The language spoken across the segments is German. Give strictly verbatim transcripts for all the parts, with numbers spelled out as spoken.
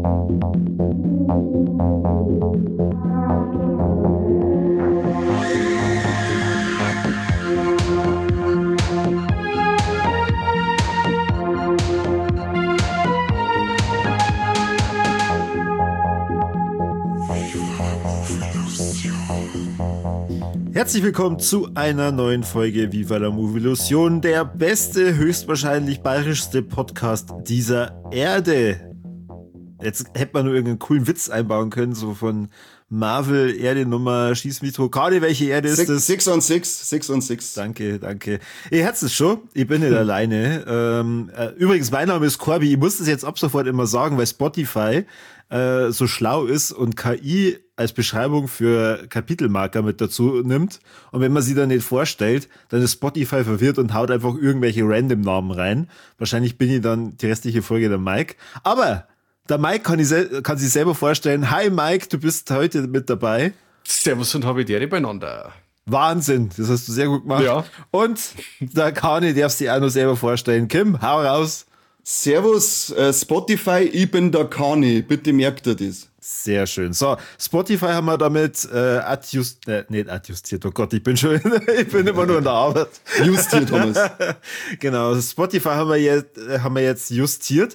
Herzlich willkommen zu einer neuen Folge Viva la Movilusion, der beste, höchstwahrscheinlich bayerischste Podcast dieser Erde. Jetzt hätte man nur irgendeinen coolen Witz einbauen können, so von Marvel, Erde Nummer, Schieß mich tot. Kadi, welche Erde ist das? sechs und sechs, sechs und sechs. Danke, danke. Ihr hört es schon, ich bin nicht alleine. Ähm, äh, übrigens, mein Name ist Corby, ich muss das jetzt ab sofort immer sagen, weil Spotify äh, so schlau ist und K I als Beschreibung für Kapitelmarker mit dazu nimmt. Und wenn man sie dann nicht vorstellt, dann ist Spotify verwirrt und haut einfach irgendwelche Random-Namen rein. Wahrscheinlich bin ich dann die restliche Folge der Mike. Aber der Mike kann, ich sel- kann sich selber vorstellen. Hi Mike, du bist heute mit dabei. Servus und Habitäre beieinander. Wahnsinn, das hast du sehr gut gemacht. Ja. Und der Kani darf sich auch noch selber vorstellen. Kim, hau raus. Servus, äh, Spotify, ich bin der Kani. Bitte merkt ihr das. Sehr schön. So, Spotify haben wir damit äh, adjust, äh, nicht adjustiert, oh Gott, ich bin schon, ich bin immer nur in der Arbeit. Justiert, Thomas. Genau, Spotify haben wir jetzt, haben wir jetzt justiert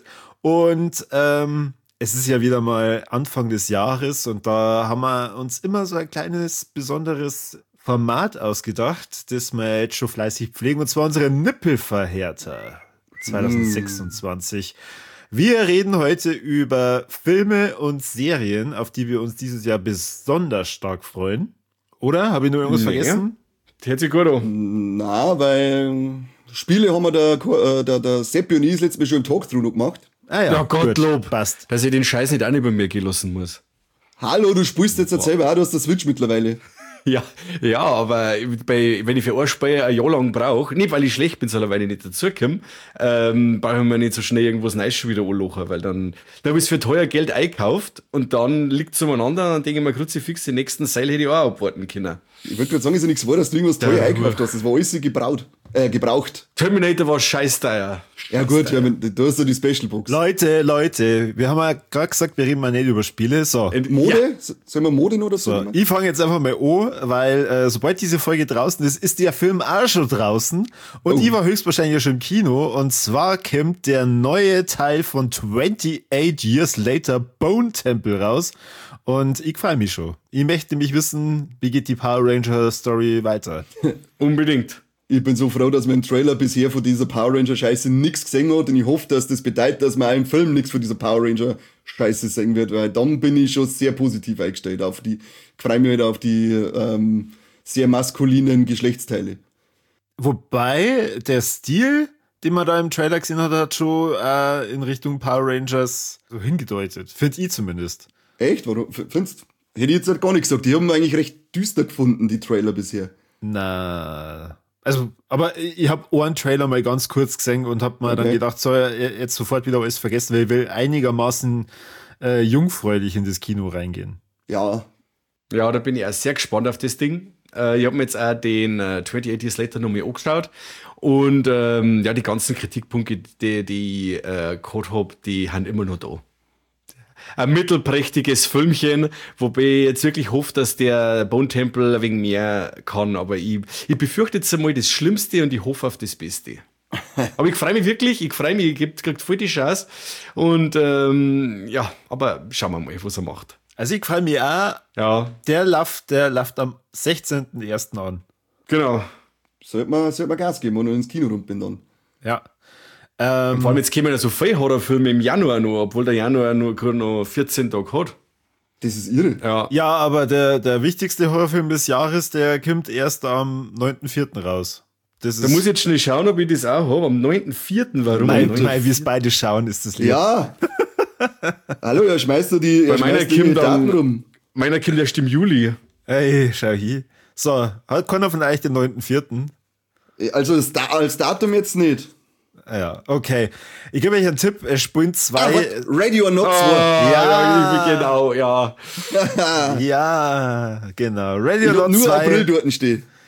und ähm, es ist ja wieder mal Anfang des Jahres und da haben wir uns immer so ein kleines, besonderes Format ausgedacht, das wir jetzt schon fleißig pflegen, und zwar unsere Nippelverhärter zwanzig sechsundzwanzig. Wir reden heute über Filme und Serien, auf die wir uns dieses Jahr besonders stark freuen. Oder? Habe ich nur irgendwas Nee. vergessen? Hört sich gut an. Na, weil Spiele haben wir der, äh, der, der Seppi und ich das letzte Mal schon im Talkthrough noch gemacht. Ah ja, Ja, Gottlob. gut, passt. Dass ich den Scheiß nicht auch über mir gelassen muss. Hallo, du spielst jetzt selber auch, du hast der Switch mittlerweile. Ja, ja, aber bei, wenn ich für ein Spiel ein Jahr lang brauche, nicht weil ich schlecht bin, sondern weil ich nicht dazukomme, ähm, brauche ich mir nicht so schnell irgendwas Neues schon wieder anlachen, weil dann, da habe ich für teuer Geld eingekauft und dann liegt es umeinander und dann denke ich mir, kruzifix, den nächsten Seil hätte ich auch abwarten können. Ich wollte gerade sagen, ist ja nichts wahr, dass du irgendwas teuer Ja, eingekauft hast. Das war alles gebraut, äh, gebraucht. Terminator war scheiß teuer. Ja gut, ja, du hast ja die Special Box. Leute, Leute, wir haben ja gerade gesagt, wir reden mal nicht über Spiele. So, Mode? Ja. S- Sollen wir Mode noch dazu so nehmen? ich fange jetzt einfach mal an, weil äh, sobald diese Folge draußen ist, ist der Film auch schon draußen. Und Oh. ich war höchstwahrscheinlich ja schon im Kino. Und zwar kommt der neue Teil von twenty-eight Years Later, Bone Temple, raus. Und ich freue mich schon. Ich möchte mich wissen, wie geht die Power Ranger Story weiter? Unbedingt. Ich bin so froh, dass man im Trailer bisher von dieser Power Ranger Scheiße nichts gesehen hat, und ich hoffe, dass das bedeutet, dass man auch im Film nichts von dieser Power Ranger Scheiße sehen wird, weil dann bin ich schon sehr positiv eingestellt auf die, ich freue mich halt auf die ähm, sehr maskulinen Geschlechtsteile. Wobei der Stil, den man da im Trailer gesehen hat, hat schon äh, in Richtung Power Rangers so hingedeutet. Finde ich zumindest. Echt? Warum? F- Findest? Hätte ich jetzt halt gar nicht gesagt. Die haben eigentlich recht düster gefunden, die Trailer bisher. Na, also, aber ich habe einen Trailer mal ganz kurz gesehen und habe mir Okay. dann gedacht, so, jetzt sofort wieder alles vergessen, weil ich will einigermaßen äh, jungfräulich in das Kino reingehen. Ja, Ja, da bin ich auch sehr gespannt auf das Ding. Äh, ich habe mir jetzt auch den äh, twenty-eight Years Later noch mal angeschaut. Und ähm, ja, die ganzen Kritikpunkte, die, die ich äh, gehabt habe, die haben immer noch da. Ein mittelprächtiges Filmchen, wobei ich jetzt wirklich hoffe, dass der Bone Temple ein wenig mehr kann. Aber ich, ich befürchte jetzt einmal das Schlimmste und ich hoffe auf das Beste. Aber ich freue mich wirklich, ich freue mich, ich krieg, krieg voll die Chance. Und ähm, ja, aber schauen wir mal, was er macht. Also ich freue mich auch, Ja, der läuft, der läuft am sechzehnten ersten an. genau. sollte man, sollte man Gas geben, wenn ich ins Kino rund bin dann. Ja. Ähm, Vor allem jetzt kommen ja so viele Horrorfilme im Januar noch, obwohl der Januar nur gerade noch vierzehn Tage hat. Das ist irre. Ja, ja, aber der, der wichtigste Horrorfilm des Jahres, der kommt erst am neunten vierten raus. Das da ist muss ich jetzt schnell schauen, ob ich das auch habe. Am neunten vierten Warum? Nein, Am neunten weil wir es beide schauen, ist das lieb. Ja. Hallo, ja, schmeißt du die, Bei ja, meiner schmeißt die Kim Daten dann- rum. Meiner kommt erst im Juli. Ey, schau hier. So, hat keiner von euch den neunten vierten? Also das Da- als Datum jetzt nicht. Ja, okay. Ich gebe euch einen Tipp, es spielen Ah, zwei. what? Ready or Not zwei. ja, genau, ja. Ja, genau. Radio Nur, Not nur zwei. April dort steht.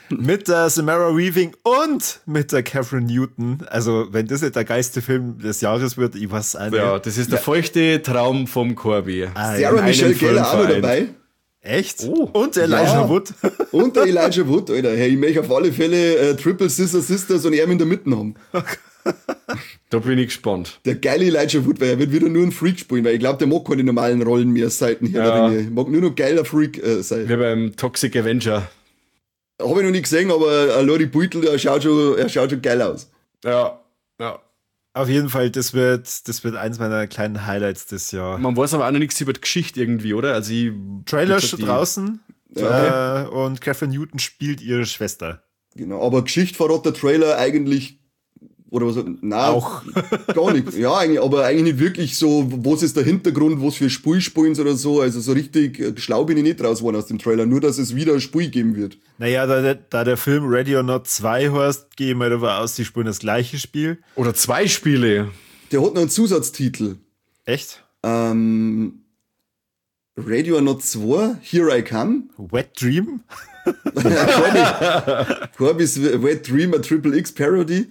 mit der Samara Weaving und mit der Catherine Newton. Also, wenn das nicht der geilste Film des Jahres wird, ich weiß auch nicht. Ja, das ist der feuchte Traum vom Corby. Ah, Sarah in Michelle einem Film Gellar auch noch vereint. dabei. Echt? Oh. Und Elijah Ja. Wood. Und der Elijah Wood, Alter. Hey, ich möchte auf alle Fälle äh, Triple Sister Sisters und er in der Mitte haben. Da bin ich gespannt. Der geile Elijah Wood, weil er wird wieder nur ein Freak spielen, weil ich glaube, der mag keine normalen Rollen mehr seit den Herr der Ja. Ringe. Ich mag nur noch geiler Freak äh, sein. Wie beim Toxic Avenger. Habe ich noch nicht gesehen, aber äh, Lori Beutel, der schaut schon, er schaut schon geil aus. Ja, ja. Auf jeden Fall, das wird, das wird eins meiner kleinen Highlights des Jahres. Man weiß aber auch noch nichts über die Geschichte irgendwie, oder? Also ich, Trailer wie ist schon gesagt, draußen. Ja. Äh, und Catherine Newton spielt ihre Schwester. Genau, aber Geschichte verrät der Trailer eigentlich, oder was, nein, Auch. gar nicht. Ja, eigentlich, aber eigentlich nicht wirklich so, was ist der Hintergrund, was für Spiel spielen oder so. Also so richtig äh, schlau bin ich nicht raus geworden aus dem Trailer, nur dass es wieder ein Spiel geben wird. Naja, da, der- da der Film Ready or Not zwei heißt, gehe ich mal davon aus, die spielen das gleiche Spiel. Oder zwei Spiele. Der hat noch einen Zusatztitel. Echt? Ähm, Ready or Not zwei, Here I Come. Wet Dream? Corby's Wet Dream, a Triple X Parody.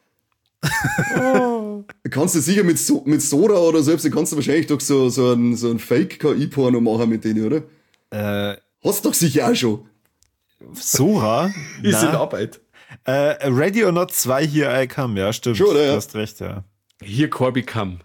Kannst du sicher mit, so mit Soda oder selbst, kannst du wahrscheinlich doch so, so ein, so ein Fake-K I-Porno machen mit denen, oder? Äh, Hast doch sicher auch schon. Sora? Ist in Na. Arbeit. Äh, Ready or Not zwei, Here I Come, ja, stimmt. Schon, oder, ja? Du hast recht, ja. Hier Corby come.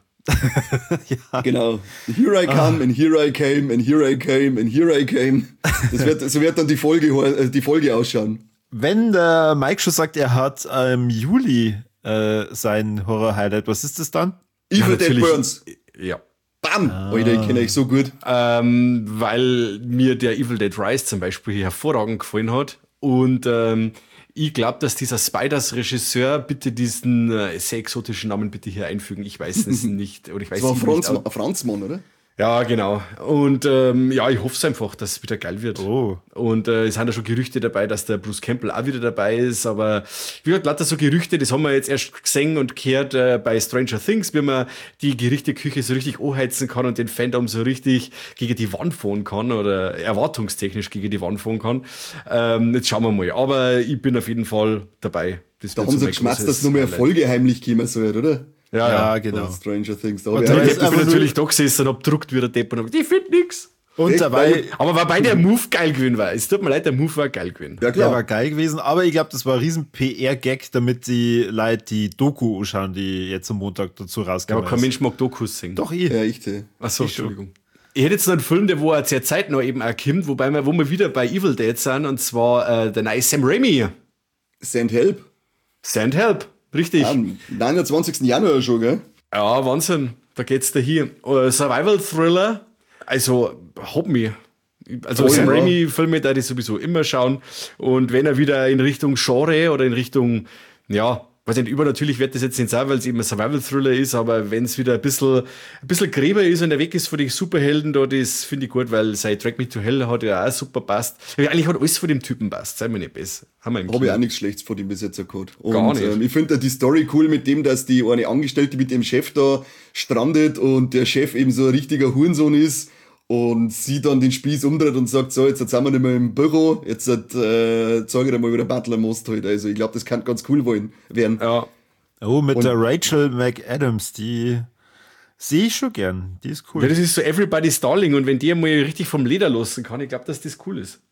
Genau. Here I come, and here I came, and here I came, and here I came. Das wird, so wird dann die Folge, äh, die Folge ausschauen. Wenn der Mike schon sagt, er hat im Juli äh, sein Horror-Highlight, was ist das dann? Evil Dead natürlich. Burns. Ja. Bam! Alter, ich kenne euch so gut. Ähm, weil mir der Evil Dead Rise zum Beispiel hier hervorragend gefallen hat. Und ähm, ich glaube, dass dieser Spiders-Regisseur bitte diesen äh, sehr exotischen Namen bitte hier einfügen. Ich weiß es nicht. Oder ich weiß Das war ihn Franz, nicht. Franzmann, oder? Ja, genau. Und ähm, ja, ich hoffe es einfach, dass es wieder geil wird. Oh. Und äh, es sind ja schon Gerüchte dabei, dass der Bruce Campbell auch wieder dabei ist. Aber wie gesagt, lauter so Gerüchte, das haben wir jetzt erst gesehen und gehört äh, bei Stranger Things, wie man die Gerüchteküche so richtig anheizen kann und den Fandom so richtig gegen die Wand fahren kann oder erwartungstechnisch gegen die Wand fahren kann. Ähm, jetzt schauen wir mal. Aber ich bin auf jeden Fall dabei. Das Da wird haben so sie mein geschmatzt, großes dass noch mehr Highlight. Folge heimlich kommen soll, oder? Ja, Ja, ja. genau. Von Stranger Things. Da Und hab ich da auch ist Ich nicht- bin einfach natürlich da gesessen und hab gedruckt wie der Depp und hab gesagt, ich find nix. Und Echt? dabei, Weil- Aber wobei der Move geil gewesen war. Es tut mir leid, der Move war geil gewesen. Ja, der war klar. geil gewesen, aber ich glaube, das war ein riesen P R-Gag, damit die Leute die Doku anschauen, die jetzt am Montag dazu Ja, rauskommen. aber kein Mensch mag Dokus singen. Doch, ich. Ja, ich äh, Achso, Entschuldigung. Ich hätte jetzt noch einen Film, der wo er zur Zeit noch eben auch kommt, wobei wir, wo wir wieder bei Evil Dead sind, und zwar äh, der neue Sam Raimi. Send Help. Sand Help, richtig. Am neunundzwanzigsten Januar schon, gell? Ja, Wahnsinn. Da geht's da hier. Äh, Survival Thriller. Also, hab mich. Also, Oh, Sam ja. Raimi-Filme, da ich sowieso immer schauen. Und wenn er wieder in Richtung Genre oder in Richtung, ja, weiß nicht, übernatürlich wird das jetzt nicht sein, weil es eben ein Survival-Thriller ist, aber wenn es wieder ein bisschen, ein bisschen gräber ist und er weg ist von den Superhelden, da, das finde ich gut, weil sein Drag Me to Hell hat ja auch super passt. Ja, eigentlich hat alles von dem Typen passt, sei mir nicht besser. Haben wir im Habe ich Kino. auch nichts Schlechtes von dem bis jetzt gehört. Und, Gar nicht. Ähm, ich finde die Story cool mit dem, dass die eine Angestellte mit dem Chef da strandet und der Chef eben so ein richtiger Hurensohn ist und sie dann den Spieß umdreht und sagt, so, jetzt sind wir nicht mehr im Büro, jetzt äh, zeige ich dir mal, wie der Butler muss halt. Also ich glaube, das kann ganz cool wollen, werden. Ja. Oh, mit Und- der Rachel McAdams, die sehe ich schon gern. Die ist Ja, cool. das ist so Everybody's Darling und wenn die einmal richtig vom Leder lassen kann, ich glaube, dass das cool ist.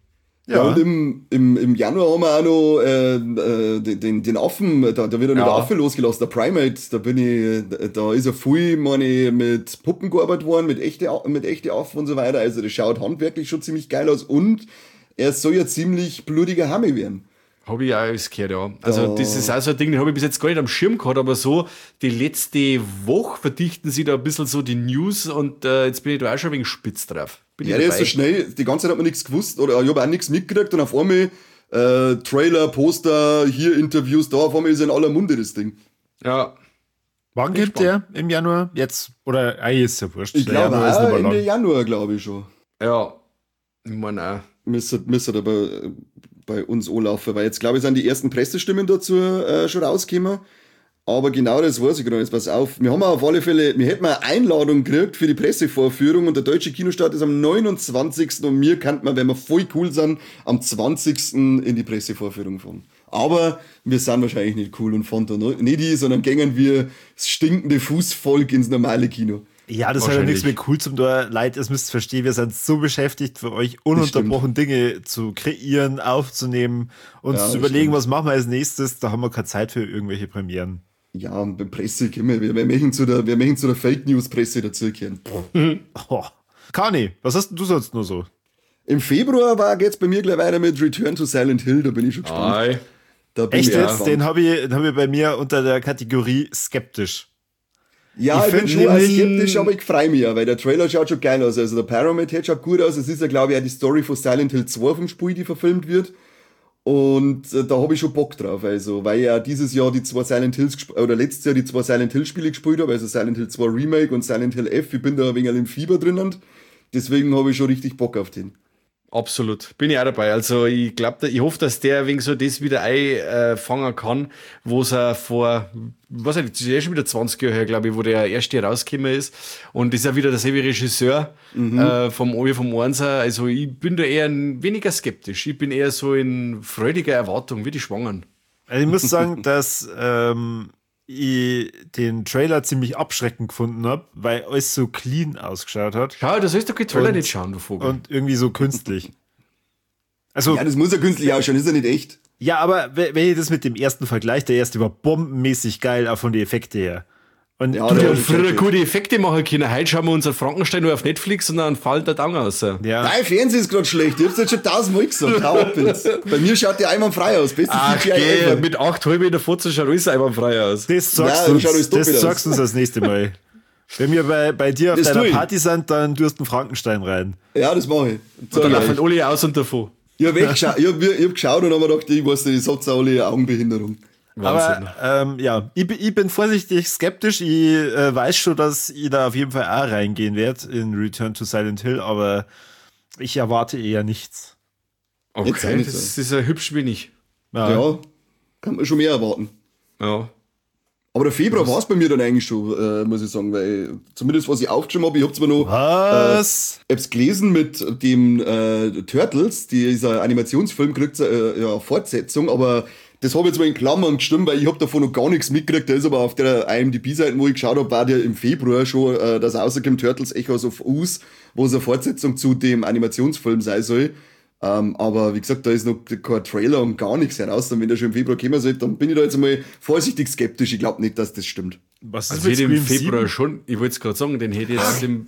Ja, und im, im, im Januar haben wir auch noch äh, äh, den- den, den Affen, da, da wird ja noch Ja. der Affe losgelassen, der Primate, da bin ich, da, da ist er viel, meine, mit Puppen gearbeitet worden, mit echte, Au- mit echte Affen und so weiter, also das schaut handwerklich schon ziemlich geil aus und er soll ja ziemlich blutiger Hammer werden. Habe ich auch alles gehört, ja. Also, Da- das ist auch so ein Ding, den habe ich bis jetzt gar nicht am Schirm gehabt, aber so, die letzte Woche verdichten sie da ein bisschen so die News und äh, jetzt bin ich da auch schon ein wenig spitz drauf. Bin Ja, ich der dabei. ist so schnell, die ganze Zeit hat man nichts gewusst, oder ich habe auch nichts mitgekriegt und auf einmal äh, Trailer, Poster, hier Interviews, da auf einmal ist er in aller Munde das Ding. Ja. Wann bin gibt der? Im Januar? Jetzt? Oder, ah, ist ja wurscht. Ich Der glaube Januar ist auch nicht mehr Ende lang. Januar, glaube ich schon. Ja. Ich meine auch. Müsste, müsste aber äh, bei uns anlaufen, weil jetzt glaube ich sind die ersten Pressestimmen dazu äh, schon rausgekommen. Aber genau das weiß ich gerade jetzt, pass auf. Wir haben auf alle Fälle, wir hätten eine Einladung gekriegt für die Pressevorführung und der deutsche Kinostart ist am neunundzwanzigsten und wir könnten mal, wenn wir voll cool sind, am zwanzigsten in die Pressevorführung fahren. Aber wir sind wahrscheinlich nicht cool und fahren da nicht die, sondern gängen wir das stinkende Fußvolk ins normale Kino. Ja, das hat ja nichts mehr cool zum da. Leute, ihr müsst verstehen, wir sind so beschäftigt, für euch ununterbrochen Dinge zu kreieren, aufzunehmen und ja, zu überlegen, stimmt. Was machen wir als nächstes. Da haben wir keine Zeit für irgendwelche Premieren. Ja, und bei Presse können wir, wir möchten zu der, wir möchten zu der Fake News Presse dazukehren. Oh. Kani, was hast denn du sonst nur so? Im Februar war geht's bei mir gleich weiter mit Return to Silent Hill, da bin ich schon gespannt. Aye. Da bin Echt ich jetzt? gespannt. Den habe ich, den hab ich bei mir unter der Kategorie skeptisch. Ja, ich, ich bin schon auch skeptisch, aber ich freue mich ja, weil der Trailer schaut schon geil aus. Also der Pyramid Head schaut gut aus. Es ist ja, glaube ich, auch die Story von Silent Hill zwei vom Spiel, die verfilmt wird. Und äh, da habe ich schon Bock drauf. Also, weil ich ja dieses Jahr die zwei Silent Hills, gesp- oder letztes Jahr die zwei Silent Hill Spiele gespielt habe, also Silent Hill zwei Remake und Silent Hill F. Ich bin da ein wenig im Fieber drinnen. Deswegen habe ich schon richtig Bock auf den. Absolut, bin ich auch dabei. Also ich glaube, ich hoffe, dass der wegen so das wieder einfangen kann, wo es er vor, was weiß ich, das ist ja schon wieder zwanzig Jahre her, glaube ich, wo der erste rausgekommen ist. Und das ist ja wieder derselbe Regisseur mhm. äh, vom Obi vom Einser. Also ich bin da eher weniger skeptisch. Ich bin eher so in freudiger Erwartung, wie die Schwangeren. Also ich muss sagen, dass ähm, ich den Trailer ziemlich abschreckend gefunden habe, weil alles so clean ausgeschaut hat. Schau, das sollst du den Trailer nicht schauen, du Vogel. Und irgendwie so künstlich. Also, ja, das muss ja künstlich ausschauen, ist ja nicht echt. Ja, aber wenn ich das mit dem ersten Vergleich, der erste war bombenmäßig geil, auch von den Effekten her. Und ja, du hast früher gute Effekte machen können. Heute schauen wir unseren Frankenstein nur auf Netflix und dann fällt der Daumen raus. Ja. Dein Fernsehen ist gerade schlecht. Ich hab's jetzt schon tausendmal gesagt. Hau ab jetzt. Bei mir schaut der einwandfrei aus. Beste Ach, geh, mit acht halb in der Furze schaut alles einwandfrei aus. Das sagst du uns, das sagst uns das nächste Mal. Wenn wir bei, bei dir auf das deiner Party sind, dann tust du einen Frankenstein rein. Ja, das mache ich. Und dann laufen alle aus und davon. Ich hab, echt gescha- ich hab, ich hab geschaut und hab mir gedacht, ich weiß nicht, ich hab's alle Augenbehinderung. Wahnsinn. Aber ähm, ja, ich, ich bin vorsichtig skeptisch. Ich äh, weiß schon, dass ich da auf jeden Fall auch reingehen werde in Return to Silent Hill, aber ich erwarte eher nichts. Okay, das ist ja hübsch wenig. Ja. ja, kann man schon mehr erwarten. Ja. Aber der Februar war es bei mir dann eigentlich schon, äh, muss ich sagen, weil zumindest was ich aufgeschrieben habe, ich habe zwar noch was? Äh, hab's gelesen mit dem äh, Turtles, dieser Animationsfilm kriegt äh, ja Fortsetzung, aber das habe ich jetzt mal in Klammern gestimmt, weil ich habe davon noch gar nichts mitgekriegt. Der ist aber auf der I M D B-Seite, wo ich geschaut habe, war der im Februar schon, äh, dass rauskommt Turtles Echoes of Ooze, wo es eine Fortsetzung zu dem Animationsfilm sein soll. Ähm, aber wie gesagt, da ist noch kein Trailer und gar nichts heraus. Und wenn der schon im Februar kommen soll, dann bin ich da jetzt mal vorsichtig skeptisch. Ich glaube nicht, dass das stimmt. Was also hätte im Februar sieben? Schon, ich wollte es gerade sagen, den hätte ich jetzt im...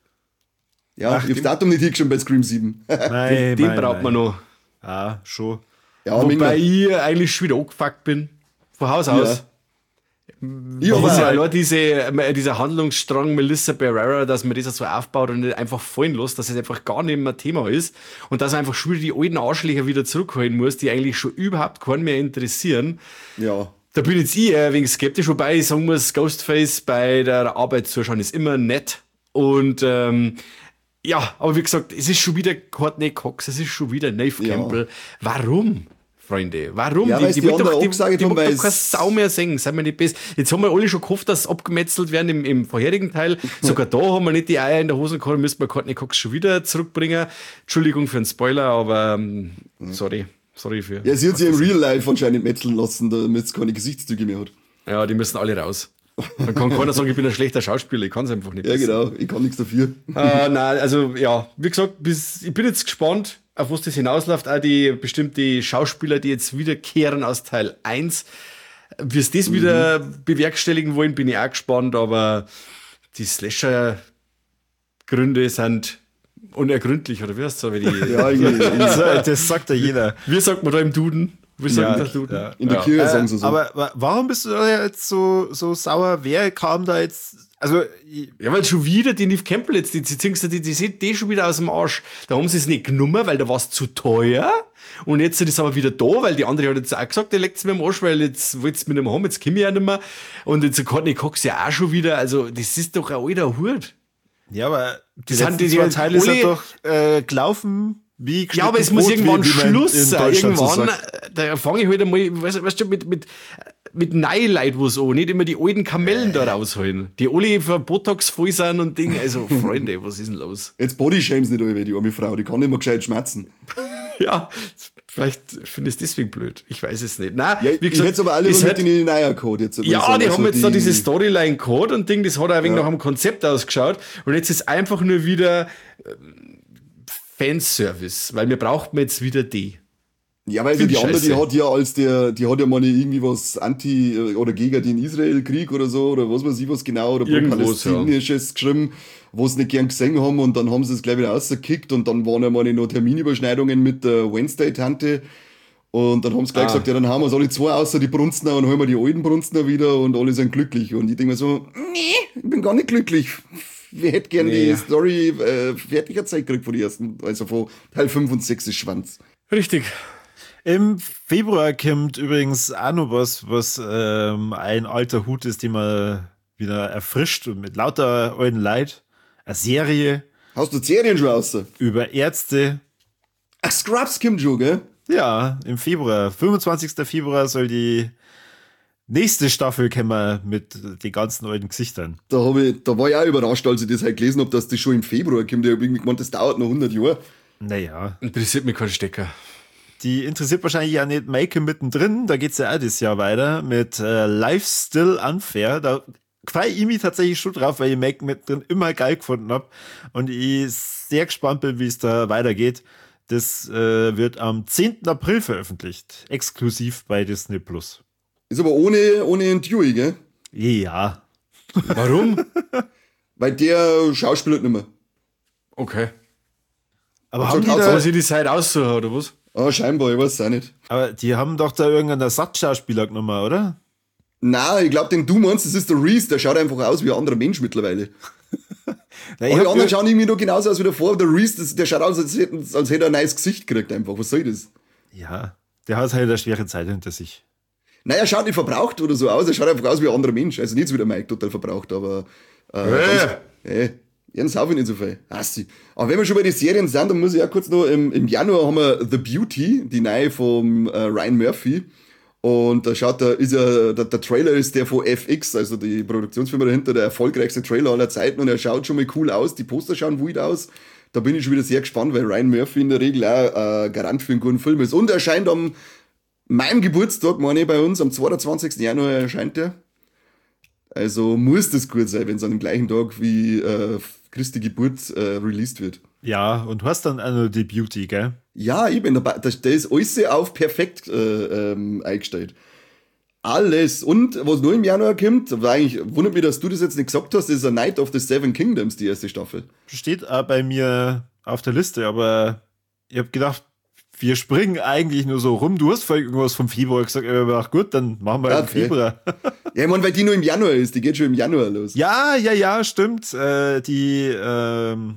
Ja, Ach, ich hab's Datum nicht hingeschaut bei Scream sieben. Nein, den den nein, braucht nein. man noch. Ah, schon. Ja, wobei ich eigentlich schon wieder angefuckt bin. Von Haus aus. Ja. Ja, diese, allein diese, dieser Handlungsstrang Melissa Barrera, dass man das so aufbaut und nicht einfach fallen lässt, dass es einfach gar nicht mehr Thema ist und dass man einfach schon wieder die alten Arschlöcher wieder zurückholen muss, die eigentlich schon überhaupt keinen mehr interessieren. Ja. Da bin jetzt ich ein wenig skeptisch, wobei ich sagen muss, Ghostface bei der Arbeit zuschauen ist immer nett und ähm, ja, aber wie gesagt, es ist schon wieder Courtney Cox, es ist schon wieder Neve Campbell. Ja. Warum? Freunde, warum? Ja, die die, die, die wollen doch, die, die, die haben, wollen doch keine Sau mehr singen, seien wir nicht best. Jetzt haben wir alle schon gehofft, dass abgemetzelt werden im, im vorherigen Teil. Sogar da haben wir nicht die Eier in der Hose gehabt, müssen wir Courtney Cox schon wieder zurückbringen. Entschuldigung für den Spoiler, aber ähm, sorry. Sorry für. Ja, sie hat sich im Real Life anscheinend metzeln lassen, damit es keine Gesichtszüge mehr hat. Ja, die müssen alle raus. Dann kann keiner sagen, ich bin ein schlechter Schauspieler, ich kann es einfach nicht. Ja, genau, ich kann nichts dafür. Äh, nein, also ja, wie gesagt, bis, ich bin jetzt gespannt, auf was das hinausläuft. Auch die bestimmt die Schauspieler, die jetzt wiederkehren aus Teil eins. Wie es das mhm. wieder bewerkstelligen wollen, bin ich auch gespannt, aber die Slasher-Gründe sind unergründlich, oder wie heißt es? Ja, das, das sagt ja jeder. Wie sagt man da im Duden? Wie sagt ja, Duden? Ja. In der ja. Kirche sagen sie so. Aber warum bist du da jetzt so, so sauer? Wer kam da jetzt? Also, ja, weil schon wieder die Neve Campbell jetzt, die, die, die, die sind die schon wieder aus dem Arsch. Da haben sie es nicht genommen, weil da war es zu teuer. Und jetzt ist es aber wieder da, weil die andere hat jetzt auch gesagt, der leckt es mir am Arsch, weil jetzt wollt es mit dem haben, jetzt komme ich ja nicht mehr. Und jetzt Courtney Cox ja auch schon wieder. Also, das ist doch ein alter Hut. Ja, aber die letzten die, zwei Teile sind doch äh, gelaufen. Wie ja, aber es muss irgendwann Schluss sein. Irgendwann, so da fange ich halt einmal, weißt, weißt du, mit, mit, mit neuen Leuten was an, nicht immer die alten Kamellen da rausholen. Die alle für Botox voll sind und Ding. Also, Freunde, was ist denn los? Jetzt Bodyshames nicht alle, die arme Frau, die kann nicht mehr gescheit schmerzen. Ja, vielleicht finde ich es deswegen blöd. Ich weiß es nicht. Nein, Ja, wie gesagt, jetzt aber alle ist mit halt, in den neuen Code jetzt. ja, sagen. die Also haben jetzt die, da diese Storyline Code und Ding, das hat auch ein wenig Ja. nach einem Konzept ausgeschaut. Und jetzt ist einfach nur wieder ähm, Fanservice, weil wir brauchen jetzt wieder die. Ja, weil sie Find die andere, die scheiße. hat ja als der, die hat ja mal nicht irgendwie was anti- oder gegen den Israel-Krieg oder so, oder was weiß ich was genau, oder Irgendwas, Palästinisches geschrieben, was sie nicht gern gesehen haben, und dann haben sie es gleich wieder rausgekickt, und dann waren ja mal noch Terminüberschneidungen mit der Wednesday-Tante, und dann haben sie gleich Ah. gesagt, ja, dann haben wir es alle zwei außer die Brunstner und holen wir die alten Brunstner wieder und alle sind glücklich. Und ich denke mir so, nee, ich bin gar nicht glücklich. Ich hätte gern Nee. die Story äh, fertig erzählt gekriegt von den ersten, also von Teil fünf und sechs ist Schwanz. Richtig. Im Februar kommt übrigens auch noch was, was ähm, ein alter Hut ist, den man wieder erfrischt und mit lauter alten Leid. Eine Serie Hast du die Serien schon raus? über Ärzte. Ach, Scrubs kommt schon, gell? Ja, im Februar. fünfundzwanzigsten Februar soll die nächste Staffel kommen mit den ganzen alten Gesichtern. Da, hab ich, da war ich auch überrascht, als ich das halt gelesen habe, dass das schon im Februar kommt. Ich habe irgendwie gemeint, das dauert noch hundert Jahre. Naja, Interessiert mich kein Stecker. die interessiert wahrscheinlich ja nicht Maike mittendrin. Da geht's ja auch das Jahr weiter mit äh, Life Still Unfair. Da freue ich mich tatsächlich schon drauf, weil ich Maike mittendrin immer geil gefunden habe. Und ich sehr gespannt bin, wie es da weitergeht. Das äh, wird am zehnten April veröffentlicht. Exklusiv bei Disney Plus. Ist aber ohne, ohne einen Dewey, gell? Ja. Warum? Weil der schauspielert nicht mehr. Okay. Aber Also haben die Tatsache- Soll da, sie die Zeit aussuchen, oder was? Ah, scheinbar, ich weiß es auch nicht. aber die haben doch da irgendeinen Ersatzschauspieler genommen, oder? Nein, ich glaube, den du meinst, das ist der Reese, der schaut einfach aus wie ein anderer Mensch mittlerweile. Na, ich Aber die hab anderen ir- schauen irgendwie noch genauso aus wie davor. Der Reese, das, der schaut aus, als hätte, als hätte er ein neues Gesicht gekriegt einfach. Was soll das? ja, der hat halt eine schwere Zeit hinter sich. Nein, er schaut nicht verbraucht oder so aus, er schaut einfach aus wie ein anderer Mensch. Also nicht so wie der Mike, total verbraucht, aber äh, Äh. ganz, äh, Ernst habe ich nicht so viel. Hassi. Aber wenn wir schon bei den Serien sind, dann muss ich auch kurz noch, im, im Januar haben wir The Beauty, die neue vom äh, Ryan Murphy. Und da schaut, da ist ja, der, der Trailer ist der von F X, also die Produktionsfirma dahinter, der erfolgreichste Trailer aller Zeiten, und er schaut schon mal cool aus, die Poster schauen wild aus. Da bin ich schon wieder sehr gespannt, weil Ryan Murphy in der Regel auch äh, Garant für einen guten Film ist. Und er erscheint am meinem Geburtstag, meine ich, bei uns, am zweiundzwanzigsten Januar erscheint er. Also muss das gut sein, wenn es an dem gleichen Tag wie äh, Christi Geburt äh, released wird. Ja, und du hast dann auch noch die Beauty, gell? Ja, ich bin dabei. Das, das ist alles auf perfekt äh, ähm, eingestellt. Alles. Und was nur im Januar kommt, war eigentlich, wundert mich, dass du das jetzt nicht gesagt hast, ist A Night of the Seven Kingdoms, die erste Staffel. Steht auch bei mir auf der Liste, aber ich habe gedacht, wir springen eigentlich nur so rum. Du hast vorhin irgendwas vom Februar gesagt, ich hab gedacht, gut, dann machen wir halt Okay. im Februar. Ja, ich meine, weil die nur im Januar ist, die geht schon im Januar los. Ja, ja, ja, stimmt. Äh, die ähm,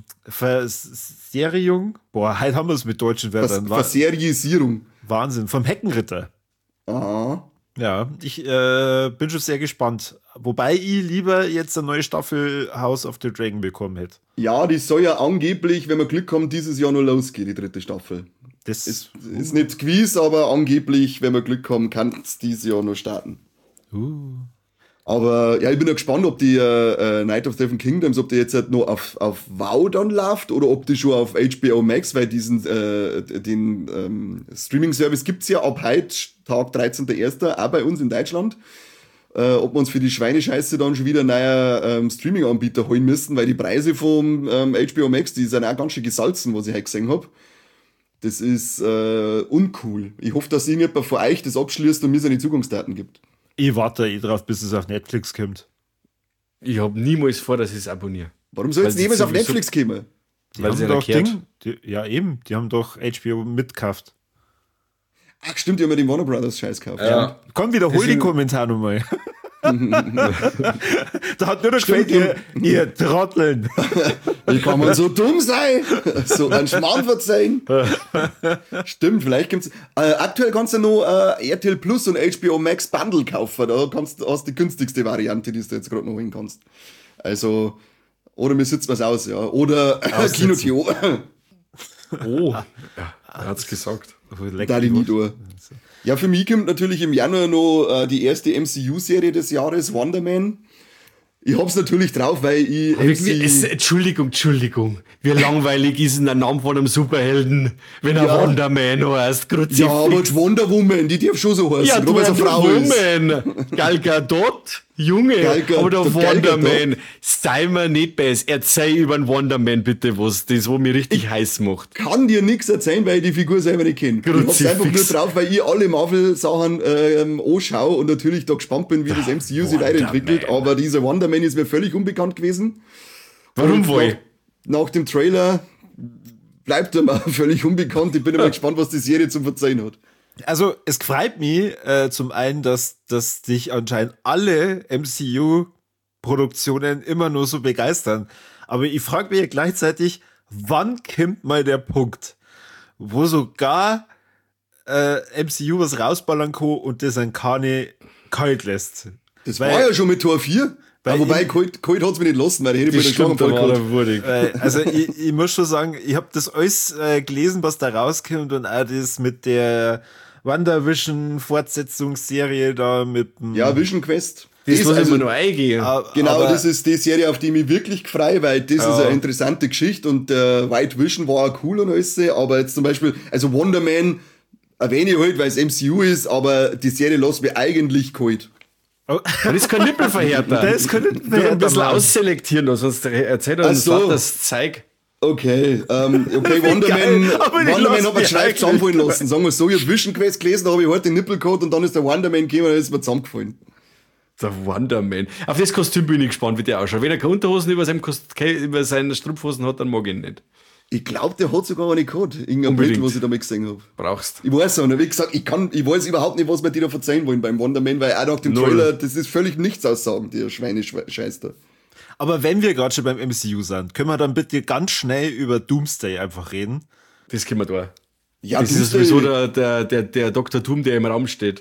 Verseriung, boah, heute haben wir es mit deutschen Vers Wörtern. Wa- Verseriisierung. Wahnsinn, vom Heckenritter. Aha. Ja, ich äh, bin schon sehr gespannt. Wobei ich lieber jetzt eine neue Staffel House of the Dragon bekommen hätte. Ja, die soll ja angeblich, wenn wir Glück haben, dieses Jahr noch losgehen, die dritte Staffel. Das Ist, ist nicht gewiss, aber angeblich, wenn wir Glück haben, kann es dieses Jahr noch starten. uh, Aber ja, ich bin ja gespannt, ob die äh, äh, Night of Seven Kingdoms, ob die jetzt halt nur auf, auf WoW dann läuft oder ob die schon auf H B O Max, weil diesen äh, den ähm, Streaming-Service gibt's ja ab heute, Tag dreizehnten ersten auch bei uns in Deutschland. Äh, ob wir uns für die Schweinescheiße dann schon wieder einen neuen ähm, Streaming-Anbieter holen müssen, weil die Preise vom ähm, H B O Max, die sind auch ganz schön gesalzen, was ich heute gesehen hab. Das ist äh, uncool. Ich hoffe, dass irgendjemand von euch das abschließt und mir seine Zugangsdaten gibt. ich warte eh drauf, bis es auf Netflix kommt. Ich habe niemals vor, dass ich es abonniere. Warum soll Weil jetzt sie niemals auf sowieso- Netflix kommen? Die Weil haben sie ja doch erklärt. Ding, die, ja eben, die haben doch H B O mitgekauft. Ach stimmt, die haben ja den Warner Brothers Scheiß gekauft. Ja. Komm, wiederhol Deswegen- den Kommentar nochmal. da hat nur noch Stimmt, gefällt, ihr, ihr Trotteln. Wie kann man so dumm sein? So ein Schmarrn verzeihen. Stimmt, vielleicht gibt's. Äh, aktuell kannst du noch äh, R T L Plus und H B O Max Bundle kaufen. Da kannst du hast die günstigste Variante, die du jetzt gerade noch holen kannst. Also, oder mir sitzt was aus, ja. Oder äh, Kino-T O. Oh, ja, er hat's gesagt. Da die nicht an. Ja, für mich kommt natürlich im Januar noch äh, die erste M C U-Serie des Jahres, Wonder Man. Ich hab's natürlich drauf, weil ich... M C es, Entschuldigung, Entschuldigung. Wie langweilig ist denn der Name von einem Superhelden, wenn er Ja. Wonder Man heißt? Kruzifix. Ja, aber die Wonder Woman, die darf schon so heißen, Ja, nur weil sie eine Frau ist. Woman. Gal Gadot, Junge, Gal Gadot, oder Gal Wonder Gadot. Man. Sei mir nicht besser. Erzähl über den Wonder Man bitte was, das, was mich richtig heiß macht. Kann dir nichts erzählen, weil ich die Figur selber nicht kenne. Ich hab's Kruzifix. einfach nur drauf, weil ich alle Marvel-Sachen ähm, anschaue und natürlich da gespannt bin, wie das M C U sich Wonder weiterentwickelt. Man. Aber dieser Wonder Man ist mir völlig unbekannt gewesen. Warum Und wohl? Nach, nach dem Trailer bleibt er mir völlig unbekannt. Ich bin immer gespannt, was die Serie zu verzeihen hat. Also, es freut mich äh, zum einen, dass, dass dich anscheinend alle M C U-Produktionen immer nur so begeistern. Aber ich frage mich gleichzeitig, wann kommt mal der Punkt, wo sogar äh, M C U was rausballern kann und das an keine kalt lässt. Das Weil- war ja schon mit Tor vier. Weil Ja, wobei, ich- kalt, kalt hat's mich nicht lassen, weil der hätte mir den Schlaganfall da war gehabt. er würdig. Weil, also ich, ich muss schon sagen, ich habe das alles äh, gelesen, was da rauskommt und auch das mit der WandaVision-Fortsetzungsserie da mit dem... Ja, Vision Quest. Das muss also- immer noch eingehen. aber- Genau, aber- das ist die Serie, auf die ich mich wirklich freue, weil das ist eine interessante Geschichte und äh, White Vision war auch cool und alles, aber jetzt zum Beispiel, also Wonder Man erwähne ich halt, weil es M C U ist, aber die Serie lässt mich eigentlich kalt. Oh. Das ist kein Nippelverhärter. Das ist kein Du Nippelverhärter, ein bisschen Mann. ausselektieren, sonst erzählt er Ach uns so. das Zeug. Okay, ähm, okay, Wonder geil, Man, aber die Wonder Man lassen hat mir mich steif eigentlich- zusammenfallen lassen. Sagen wir so, ich hab Vision Quest gelesen, da habe ich heute den Nippelcode und dann ist der Wonder Man gekommen und dann ist mir zusammengefallen. Der Wonder Man. Auf das Kostüm bin ich gespannt, wie der ausschaut. Wenn er keine Unterhosen über seinem Kost über seine Strumpfhosen hat, dann mag ich ihn nicht. Ich glaube, der hat sogar eine gehabt. Irgendein Unbedingt. Bild, was ich damit gesehen habe. Brauchst. Ich weiß auch nicht, wie gesagt, ich kann, ich weiß überhaupt nicht, was wir dir da verzeihen wollen beim Wonder Man, weil auch nach dem Null. Trailer, das ist völlig nichts aussagen, der Schweine-Scheiß da. Aber wenn wir gerade schon beim M C U sind, können wir dann bitte ganz schnell über Doomsday einfach reden? Das können wir da. Ja, Das ist Doomsday- sowieso der, der, der, der Doktor Doom, der im Raum steht.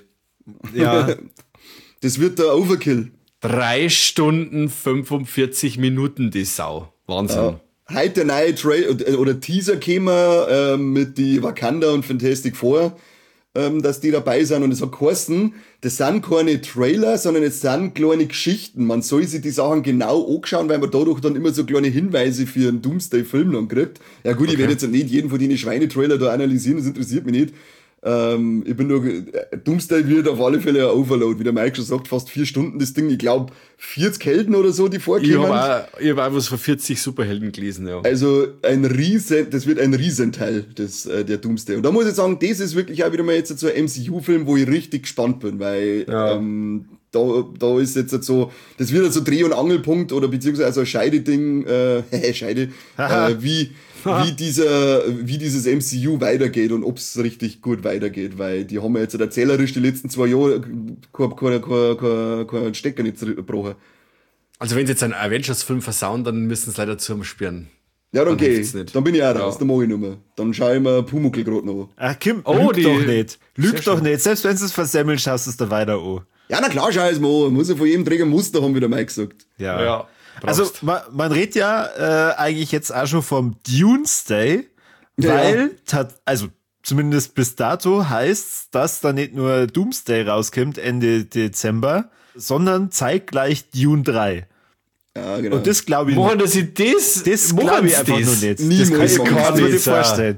Ja, Das wird der Overkill. Drei Stunden fünfundvierzig Minuten, die Sau. Wahnsinn. Ja. Heute der neue Trail oder Teaser käme äh, mit die Wakanda und Fantastic Four, ähm, dass die dabei sind. Und es hat geheißen, das sind keine Trailer, sondern es sind kleine Geschichten. Man soll sich die Sachen genau anschauen, weil man dadurch dann immer so kleine Hinweise für einen Doomsday-Film dann kriegt. Ja gut, ich werde jetzt nicht jeden von denen Schweine-Trailer da analysieren, das interessiert mich nicht. Ähm, ich bin nur, äh, Doomsday wird auf alle Fälle ein Overload, wie der Mike schon sagt, fast vier Stunden das Ding. Ich glaube, vierzig Helden oder so, die Ich vorkommen. habe auch, ich hab auch was von vierzig Superhelden gelesen, ja. Also ein riesen, das wird ein Riesenteil des, äh, der Doomsday. Und da muss ich sagen, das ist wirklich auch wieder mal jetzt so ein M C U-Film, wo ich richtig gespannt bin, weil Ja. ähm, da, da ist jetzt so, das wird so Dreh- und Angelpunkt oder beziehungsweise so ein Scheideding, äh, Scheide, äh, wie, wie dieser, wie dieses M C U weitergeht und ob es richtig gut weitergeht, weil die haben ja jetzt erzählerisch die letzten zwei Jahre kein, kein, kein, kein, kein Stecker nicht gebrochen. Also wenn sie jetzt einen Avengers-Film versauen, dann müssen sie leider zu sperren. Ja, dann, Dann geh hilft's ich. nicht. Dann bin ich auch raus, Ja. dann mag ich nicht mehr. Dann schaue ich mir Pumuckl gerade noch an. Ach, Kim, Oh, lüg die- doch nicht. Lüg Sehr doch schön. nicht. Selbst wenn du es versemmelst, schaust du es da weiter an. Ja, na klar, schau es mal an. Muss ja von jedem Träger ein Muster haben, wie der Mike gesagt. Ja. Ja, also brauchst. man, man redet ja äh, eigentlich jetzt auch schon vom Doomsday, Ja, weil, ja. tat- also zumindest bis dato heißt dass da nicht nur Doomsday rauskommt Ende Dezember, sondern zeitgleich Dune drei. Ja, genau. Und das glaube ich Machen dass sie das? Das machen glaube ich sie einfach das? noch nicht. Niemals das kann ich machen kann sie ich mir nicht das, ja. vorstellen.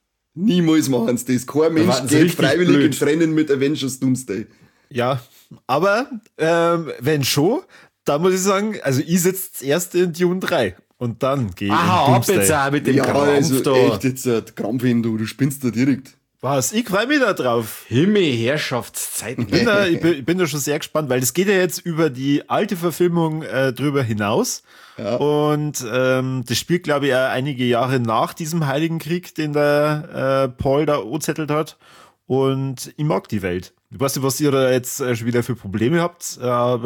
Niemals machen sie das. Kein Mensch warten sie geht richtig freiwillig blöd. ins Rennen mit Avengers Doomsday. Ja, aber ähm, wenn schon, da muss ich sagen, also ich sitze zuerst in Dune drei und dann gehe ich Aha, in ab jetzt Doomsday. auch mit dem Ja, Krampf also da. echt jetzt äh, Krampf hin, du, du spinnst da direkt. Was? Ich freue mich da drauf. Himmel, Herrschaftszeiten. Ich bin, da, ich, bin, ich bin da schon sehr gespannt, weil das geht ja jetzt über die alte Verfilmung äh, drüber hinaus. Ja. Und ähm, das spielt, glaube ich, auch einige Jahre nach diesem Heiligen Krieg, den der äh, Paul da anzettelt hat. Und ich mag die Welt. Ich weiß nicht, was ihr da jetzt äh, schon wieder für Probleme habt,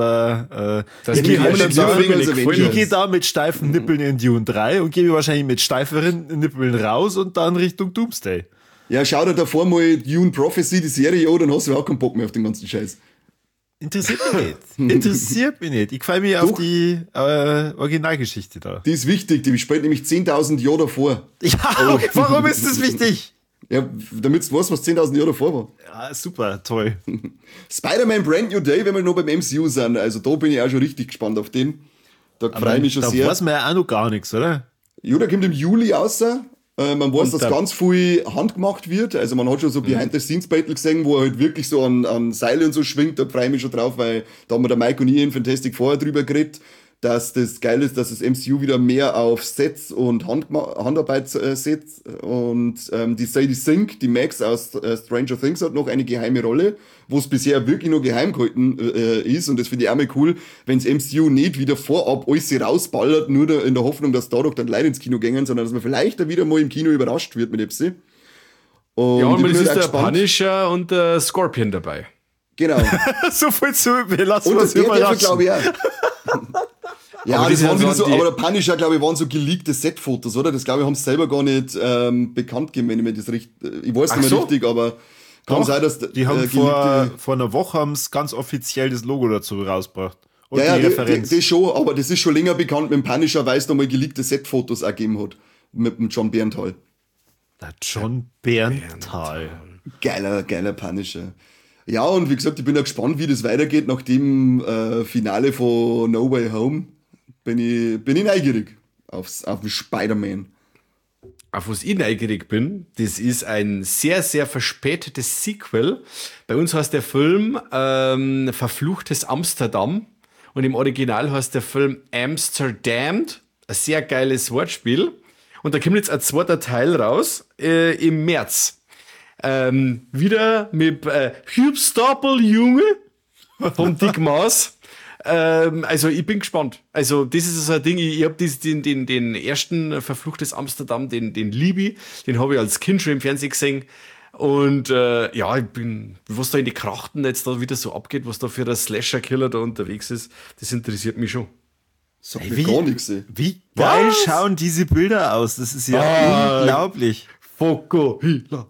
aber äh, Das ich geht gehe halt halt schon da, so wegen als ich Avengers. geh da mit steifen Nippeln in Dune drei und gehe wahrscheinlich mit steiferen Nippeln raus und dann Richtung Doomsday. Ja, schau dir davor mal Dune Prophecy, die Serie an, dann hast du auch keinen Bock mehr auf den ganzen Scheiß. Interessiert mich nicht. Interessiert mich nicht. Ich freue mich auf Doch. die äh, Originalgeschichte da. Die ist wichtig, die spielt nämlich zehntausend Jahre davor. Ja, okay, warum ist das wichtig? Ja, damit du weißt, was zehntausend Jahre davor war. Ja, super, toll. Spider-Man Brand New Day, wenn wir noch beim M C U sind. Also da bin ich auch schon richtig gespannt auf den. Da freue ich mich schon da sehr. Da weiß man ja auch noch gar nichts, oder? Ja, der kommt im Juli raus. Äh, man weiß, dass ganz viel handgemacht wird. Also man hat schon so Behind-the-Scenes-Battle gesehen, wo er halt wirklich so an, an Seile und so schwingt. Da freue ich mich schon drauf, weil da haben wir der Mike und ich in Fantastic vorher drüber geredet, dass das geil ist, dass das M C U wieder mehr auf Sets und Handma- Handarbeit äh, setzt. Und ähm, die Sadie Sink, die Max aus äh, Stranger Things, hat noch eine geheime Rolle, wo es bisher wirklich nur geheim gehalten äh, ist. Und das finde ich auch mal cool, wenn das M C U nicht wieder vorab alles rausballert, nur da, in der Hoffnung, dass dadurch dann Leute ins Kino gehen, sondern dass man vielleicht da wieder mal im Kino überrascht wird mit Epsi. Und ja, und es ist der gespannt. Punisher und der Scorpion dabei. Genau. So viel zu, wir lassen Und uns der darf, überraschen. glaube ich, auch. Ja, Aber das die waren sind wieder so so, die- aber der Punisher, glaube ich, waren so geleakte Set-Fotos, oder? Das, glaube ich, haben sie selber gar nicht ähm, bekannt gegeben, wenn ich mir das richtig, ich weiß Ach nicht mehr so? richtig, aber kann Doch, sein, dass die haben äh, vor, geleakte, vor einer Woche haben's ganz offiziell das Logo dazu rausgebracht. Und ja, ja, die die, Referenz. die, das schon, aber das ist schon länger bekannt mit dem Punisher, weil es da mal geleakte Set-Fotos auch gegeben hat. Mit dem John Bernthal. Der John Bernthal. Geiler, geiler Punisher. Ja, und wie gesagt, ich bin auch gespannt, wie das weitergeht nach dem äh, Finale von No Way Home. Bin ich, bin ich neugierig aufs, auf den Spider-Man. Auf was ich neugierig bin, das ist ein sehr, sehr verspätetes Sequel. Bei uns heißt der Film ähm, Verfluchtes Amsterdam und im Original heißt der Film Amsterdam. Ein sehr geiles Wortspiel. Und da kommt jetzt ein zweiter Teil raus äh, im März. Ähm, wieder mit äh, Hugh Staple Junge vom Dick Maus. Ähm, also ich bin gespannt. Also das ist so ein Ding, ich, ich habe den, den, den ersten Verfluchtes Amsterdam, den, den liebe ich, den habe ich als Kind schon im Fernsehen gesehen. Und äh, ja, ich bin, was da in die Krachten jetzt da wieder so abgeht, was da für ein Slasher-Killer da unterwegs ist, das interessiert mich schon. Sag Ey, mir wie- gar nichts, ey. Wie geil Was? schauen diese Bilder aus? Das ist ja Ah. unglaublich. Foko Hila.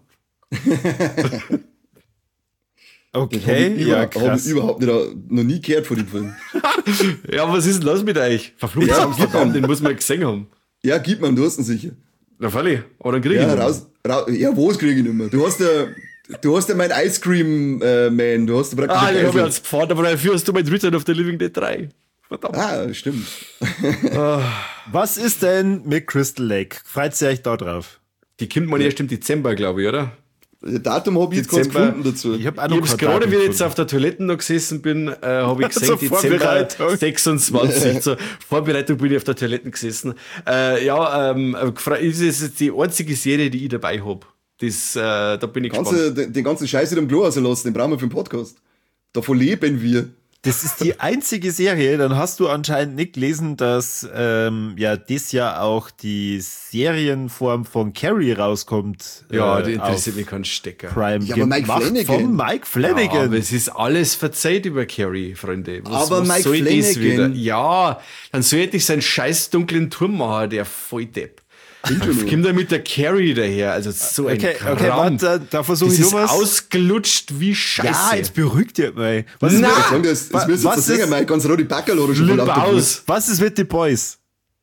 Okay, hab ich, ja, über, hab krass. ich überhaupt nicht, noch nie gehört von dem Film. Ja, was ist denn los mit euch? Verfluchtes Ja, Amsterdam, den muss man gesehen haben. Ja, gib mir, du hast ihn sicher. Na, völlig. Oder krieg ich Ja, ihn? raus, raus, ja, wo kriege ich nicht mehr? Du hast ja, du hast ja mein Ice Cream äh, Man, du hast ja praktisch Ah, ein den habe ich Geisel. als Pfad, aber dafür hast du mein Return of the Living Dead drei. Verdammt. Ah, stimmt. Was ist denn mit Crystal Lake? Freut ihr euch da drauf? Die kommt mal erst im Dezember, glaube ich, oder? Datum habe ich jetzt kurz Dezember. gefunden dazu. Ich habe auch Ich noch habe kein gerade, Datum wie ich jetzt gefunden. auf der Toilette noch gesessen bin, äh, habe ich gesehen, Zur Dezember Vorbereitung. sechsundzwanzig. Zur Vorbereitung bin ich auf der Toilette gesessen. Äh, ja, ähm, gefra- das ist jetzt die einzige Serie, die ich dabei habe. Das, äh, da bin ich Kannst gespannt. du den, den ganzen Scheiß im Klo rauslassen, den brauchen wir für den Podcast. Davon leben wir. Das ist die einzige Serie, dann hast du anscheinend nicht gelesen, dass ähm, ja das Jahr auch die Serienform von Carrie rauskommt. Ja, äh, die interessiert auf mich kein Stecker. Prime. Ja, aber Mike Gemacht Flanagan. Von Mike Ja, Flanagan. aber es ist alles verzeiht über Carrie, Freunde. Was, Aber was Mike soll das Flanagan- wieder? Ja, dann soll ich seinen scheiß dunklen Turm machen, der Volldepp. Kommt er mit der Carrie daher? Also so ein okay, Kram. okay, warte, da versuche Das ich ist nur was. ausgelutscht wie Scheiße. Ja, jetzt beruhigt ihr mal. Was ist, Na! mit, Ich sag, das, das Wa- müsst ihr was jetzt sagen, ist- Mike, kannst du noch die Backerl oder schon Flipp vor lauter Wut. aus. was ist mit The Boys?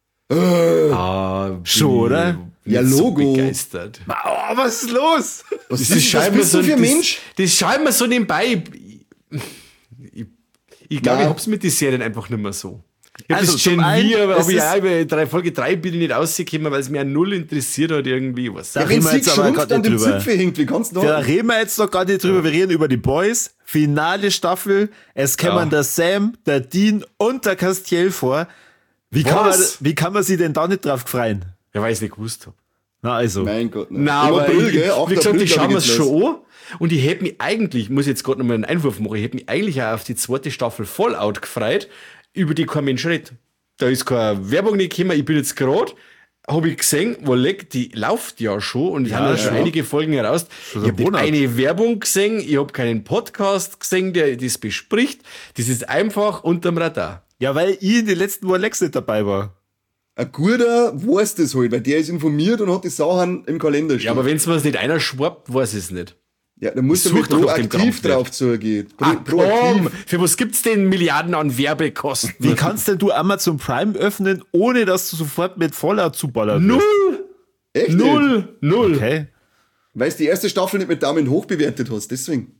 Ah, bin Schon, ich oder? nicht Ja, so Logo. begeistert. Oh, was ist los? Was, Das ist, ist was scheinbar bist du so für ein das, Mensch? Das schaut mir so nebenbei. Ich, ich, ich glaube, Nein. ich hab's mit den Serien einfach nicht mehr so. Ich hab Also, das zum Gen einen, V, aber es hab ich ist- auch über drei, Folge drei bin ich nicht rausgekommen, weil es mir null interessiert hat irgendwie. Was. Da Ja, reden wenn wir jetzt sie aber schrumpft grad an nicht dem drüber. Zipfel hängt, wie kannst du Da da? reden wir jetzt noch gar nicht drüber. Wir reden über die Boys. Finale Staffel. Es kommen Ja. der Sam, der Dean und der Castiel vor. Wie kann, man, Was? wie kann man sich denn da nicht drauf freuen? Ja, weil ich es nicht gewusst habe. Na also. Mein Gott. Ne. Na, Im aber April, ich, gell? achter wie gesagt, April, ich glaub schaue mir geht's es los. schon an. Und ich hätte mich eigentlich, ich muss jetzt gerade nochmal einen Einwurf machen, ich hätte mich eigentlich auch auf die zweite Staffel Fallout gefreut, über die kein Mensch redet. Da ist keine Werbung nicht gekommen, ich bin jetzt gerade, habe ich gesehen, wo leck, die läuft ja schon und ich Ja, habe ja schon ja. einige Folgen heraus. Schon Ich einen habe Monat. eine Werbung gesehen, ich habe keinen Podcast gesehen, der das bespricht. Das ist einfach unterm Radar. Ja, weil ich in den letzten Wochen Lex nicht dabei war. Ein guter weiß das halt, weil der ist informiert und hat die Sachen im Kalender stehen. Ja, aber wenn es mir nicht einer schwappt, weiß ich es nicht. Ja, dann musst du Such mit doch auf dem proaktiv Krampf nicht. drauf zugehen. Pro, Ach komm, proaktiv. für was gibt's denn Milliarden an Werbekosten? Wie kannst denn du Amazon Prime öffnen, ohne dass du sofort mit Fallout zuballern wirst? Null! Echt nicht? Null! Null! Okay. Weil du die erste Staffel nicht mit Daumen hoch bewertet hast, deswegen.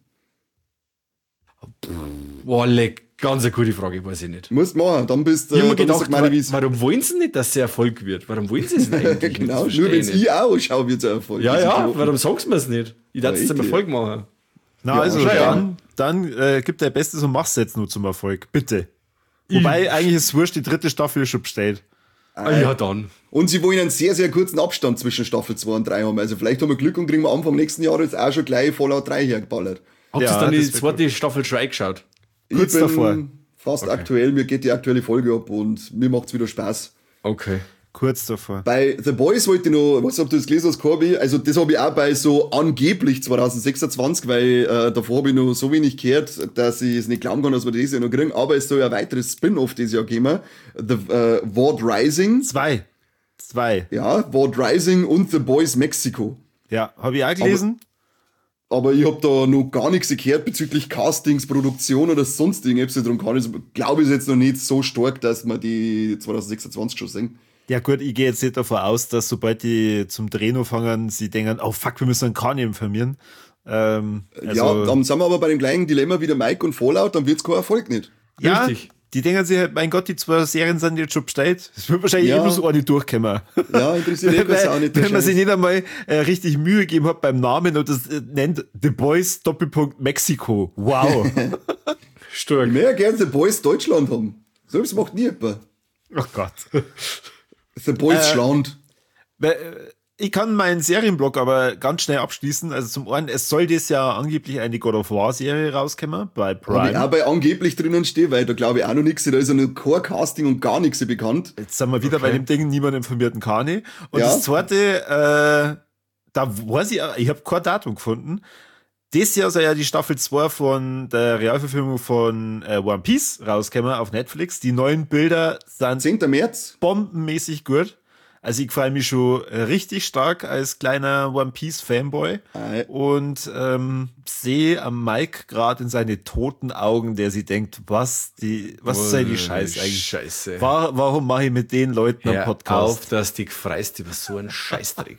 Boah, leck, ganz eine gute Frage, weiß ich nicht. Musst machen, dann bist du. Ich hab mir dann gedacht, ist meine, wa- warum wollen sie nicht, dass es ein Erfolg wird? Warum wollen sie es nicht eigentlich? genau, Das nur verstehe wenn ich es nicht. ich auch schaue, wird es ein Erfolg. Ja, Das ist ja, klar. warum sagst du mir es nicht? Ich darf Ja, es zum ich- Erfolg machen. Na, Ja, also schon, dann, dann äh, gib dein Bestes und mach's jetzt nur zum Erfolg. Bitte. Wobei, eigentlich ist es wurscht, die dritte Staffel ist schon bestellt. Ah, ja, dann. Und sie wollen einen sehr, sehr kurzen Abstand zwischen Staffel zwei und drei haben. Also vielleicht haben wir Glück und kriegen wir Anfang nächsten Jahres auch schon gleich Fallout drei hergeballert. Habt ihr Ja, dann die das wär zweite Staffel schon eingeschaut? Kurz ich bin davor. fast aktuell, mir geht die aktuelle Folge ab und mir macht's wieder Spaß. Okay. Kurz davor. Bei The Boys wollte ich noch, was ob du das gelesen hast, Corby, also das habe ich auch bei so angeblich zwanzig sechsundzwanzig, weil äh, davor habe ich noch so wenig gehört, dass ich es nicht glauben kann, dass wir das ja noch kriegen, aber es soll ja ein weiteres Spin-off dieses Jahr geben, The äh, Ward Rising, Zwei. Zwei. ja, Ward Rising und The Boys Mexico. Ja, habe ich auch gelesen. Aber ich habe da noch gar nichts gehört bezüglich Castings, Produktion oder sonst irgendwas. Darum kann ich, glaube ich, jetzt noch nicht so stark, dass wir die zwanzig sechsundzwanzig schon sehen. Ja gut, ich gehe jetzt nicht davon aus, dass sobald die zum Drehen anfangen, sie denken, oh fuck, wir müssen einen Kanye informieren. Ähm, also, Ja, dann sind wir aber bei dem gleichen Dilemma wie der Mike und Fallout, dann wird's kein Erfolg nicht. ja, Richtig. die denken sich halt, mein Gott, die zwei Serien sind jetzt schon bestellt. Es wird wahrscheinlich Ja. eh bloß eine durchkommen. Ja, interessiert eh keine Sau nicht. Wenn man sich wahrscheinlich. nicht einmal äh, richtig Mühe gegeben hat beim Namen und das äh, nennt The Boys Doppelpunkt Mexiko. Wow. Stark. Ich möchte gerne The Boys Deutschland haben. Selbst macht nie jemand. Oh Gott. The Boys Schland. Weil, äh, Ich kann meinen Serienblock aber ganz schnell abschließen. Also zum einen, es soll das ja angeblich eine God of War Serie rauskommen bei Habe ich Prime. auch bei angeblich drinnen stehe, weil da glaube ich auch noch nichts, da ist ja noch kein Casting und gar nichts bekannt. Jetzt sind wir wieder bei dem Ding, niemand informierten Kani. Und Ja. das zweite, äh, da weiß ich, ich habe kein Datum gefunden. Das Jahr soll ja die Staffel zwei von der Realverfilmung von äh, One Piece rauskommen auf Netflix. Die neuen Bilder sind zehnten März. bombenmäßig gut. Also ich freue mich schon richtig stark als kleiner One Piece Fanboy Ei. und ähm, sehe am Mike gerade in seine toten Augen, der sie denkt, was die, was soll die Scheiße eigentlich? Scheiße. War, warum mache ich mit den Leuten einen Hör Podcast? auf, dass du dich freust über so einen Scheißdreck.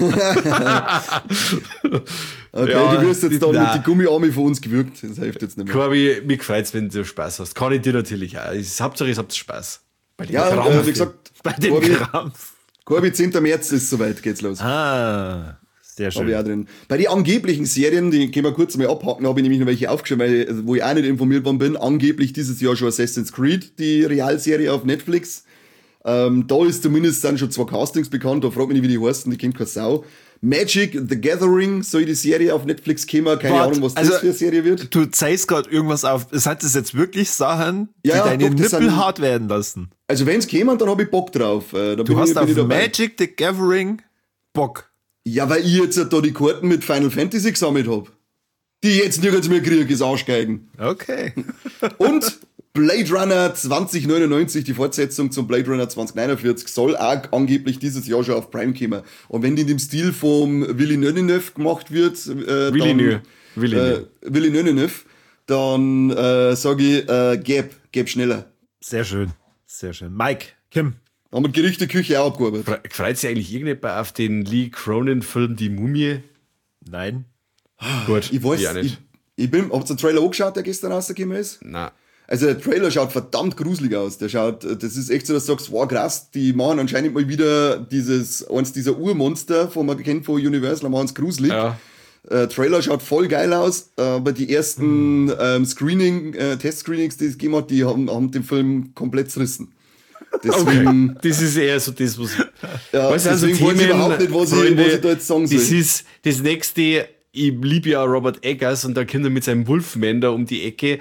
Okay, Ja, du wirst jetzt da na. mit die Gummiarme von uns gewürgt. Das hilft jetzt nicht mehr. Corby, mich freut's, wenn du Spaß hast. Kann ich dir natürlich auch. Es- Hauptsache, ihr habt Spaß. Bei dem Ja, Krampf. äh, wie gesagt, Bei dem Corby, Krampf. Corby, zehnten März ist soweit, geht's los. Ah, sehr Habe ich auch schön. drin. Bei den angeblichen Serien, die können wir kurz mal abhaken, habe ich nämlich noch welche aufgeschrieben, weil, also, wo ich auch nicht informiert worden bin. Angeblich dieses Jahr schon Assassin's Creed, die Realserie auf Netflix. Ähm, da ist zumindest sind schon zwei Castings bekannt, da fragt mich nicht, wie die heißen, die kennt keine Sau. Magic the Gathering soll die Serie auf Netflix kommen, keine Wart, Ahnung, was das also, für eine Serie wird. Du zeigst gerade irgendwas auf. Sind das jetzt wirklich Sachen, die Ja, ja, deine doch, das Nippel sind- hart werden lassen? Also wenn's kämen, dann habe ich Bock drauf. Äh, da Du bin hast ich, bin auf ich dabei. Magic the Gathering Bock. Ja, weil ich jetzt da die Karten mit Final Fantasy gesammelt hab. Die jetzt nirgends mehr kriege, ist Arschgeigen. Okay. Und Blade Runner zwanzig neunundneunzig, die Fortsetzung zum Blade Runner zwanzig neunundvierzig, soll auch angeblich dieses Jahr schon auf Prime kommen. Und wenn die in dem Stil vom Willy Villeneuve gemacht wird, äh, Villeneuve. dann, Villeneuve. äh, Willy Villeneuve, dann äh, sage ich, äh, gäb, gäb schneller. Sehr schön. Sehr schön. Mike, Kim. Haben wir die Gerüchteküche auch abgearbeitet. Fre- Freut sich eigentlich irgendjemand auf den Lee Cronin-Film Die Mumie? Nein. Gut, Ich weiß, ich auch ich, nicht. ich bin, habt ihr den Trailer angeschaut, der gestern rausgekommen ist? Nein. Also der Trailer schaut verdammt gruselig aus. Der schaut, das ist echt so, dass du sagst, wow krass, die machen anscheinend mal wieder dieses, eins dieser Urmonster, von man kennt von Universal, machen es gruselig. Ja. Äh, Trailer schaut voll geil aus, aber die ersten ähm, Screening, äh, Test-Screenings, die es gegeben hat, die haben, haben den Film komplett zerrissen. Deswegen, Das ist eher so das, was. ja, Weißt du, also deswegen weiß ich Themen, überhaupt nicht, was, ich, Freunde, was ich da jetzt sagen soll. Das ist das nächste, ich liebe ja Robert Eggers und da kommt er mit seinem Wolfman da um die Ecke.